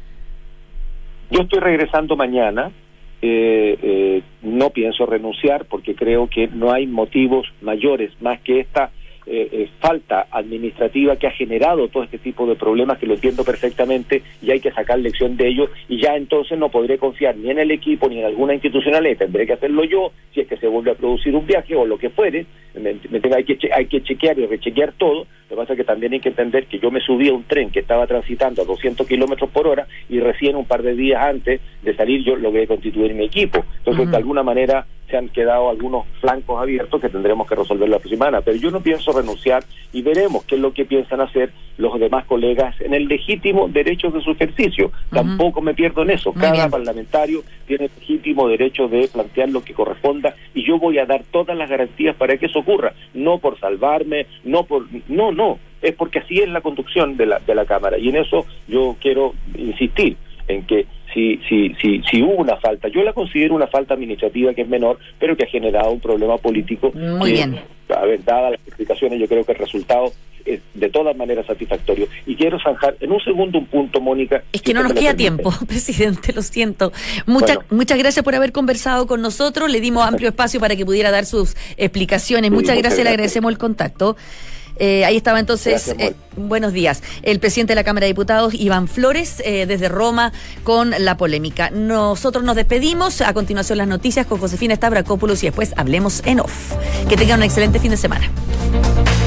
Yo estoy regresando mañana. Eh, eh, no pienso renunciar porque creo que no hay motivos mayores más que esta eh, eh, falta administrativa que ha generado todo este tipo de problemas, que lo entiendo perfectamente y hay que sacar lección de ello, y ya entonces no podré confiar ni en el equipo ni en alguna institucionalidad, tendré que hacerlo yo si es que se vuelve a producir un viaje o lo que fuere. Me, me tenga, hay, que che, hay que chequear y rechequear todo. Lo que pasa es que también hay que entender que yo me subí a un tren que estaba transitando a doscientos kilómetros por hora y recién un par de días antes de salir yo logré constituir mi equipo. Entonces, uh-huh. de alguna manera se han quedado algunos flancos abiertos que tendremos que resolver la próxima semana. Pero yo no pienso renunciar y veremos qué es lo que piensan hacer los demás colegas en el legítimo derecho de su ejercicio. Uh-huh. Tampoco me pierdo en eso. Muy Cada bien. parlamentario tiene el legítimo derecho de plantear lo que corresponda y yo voy a dar todas las garantías para que eso ocurra. No por salvarme, no por... No, no. Es porque así es la conducción de la, de la Cámara. Y en eso yo quiero insistir, en que si, si, si, si hubo una falta, yo la considero una falta administrativa que es menor, pero que ha generado un problema político. Muy que, bien. A ver, dadas las explicaciones, yo creo que el resultado es de todas maneras satisfactorio. Y quiero zanjar en un segundo un punto, Mónica. Es que no nos queda tiempo, presidente, lo siento. Muchas bueno. muchas gracias por haber conversado con nosotros. Le dimos amplio espacio para que pudiera dar sus explicaciones. Sí, muchas, muchas gracias, gracias, le agradecemos el contacto. Eh, ahí estaba entonces, Gracias, eh, buenos días, el presidente de la Cámara de Diputados, Iván Flores, eh, desde Roma, con la polémica. Nosotros nos despedimos, a continuación las noticias con Josefina Stavrakopoulos y después hablemos en off. Que tengan un excelente fin de semana.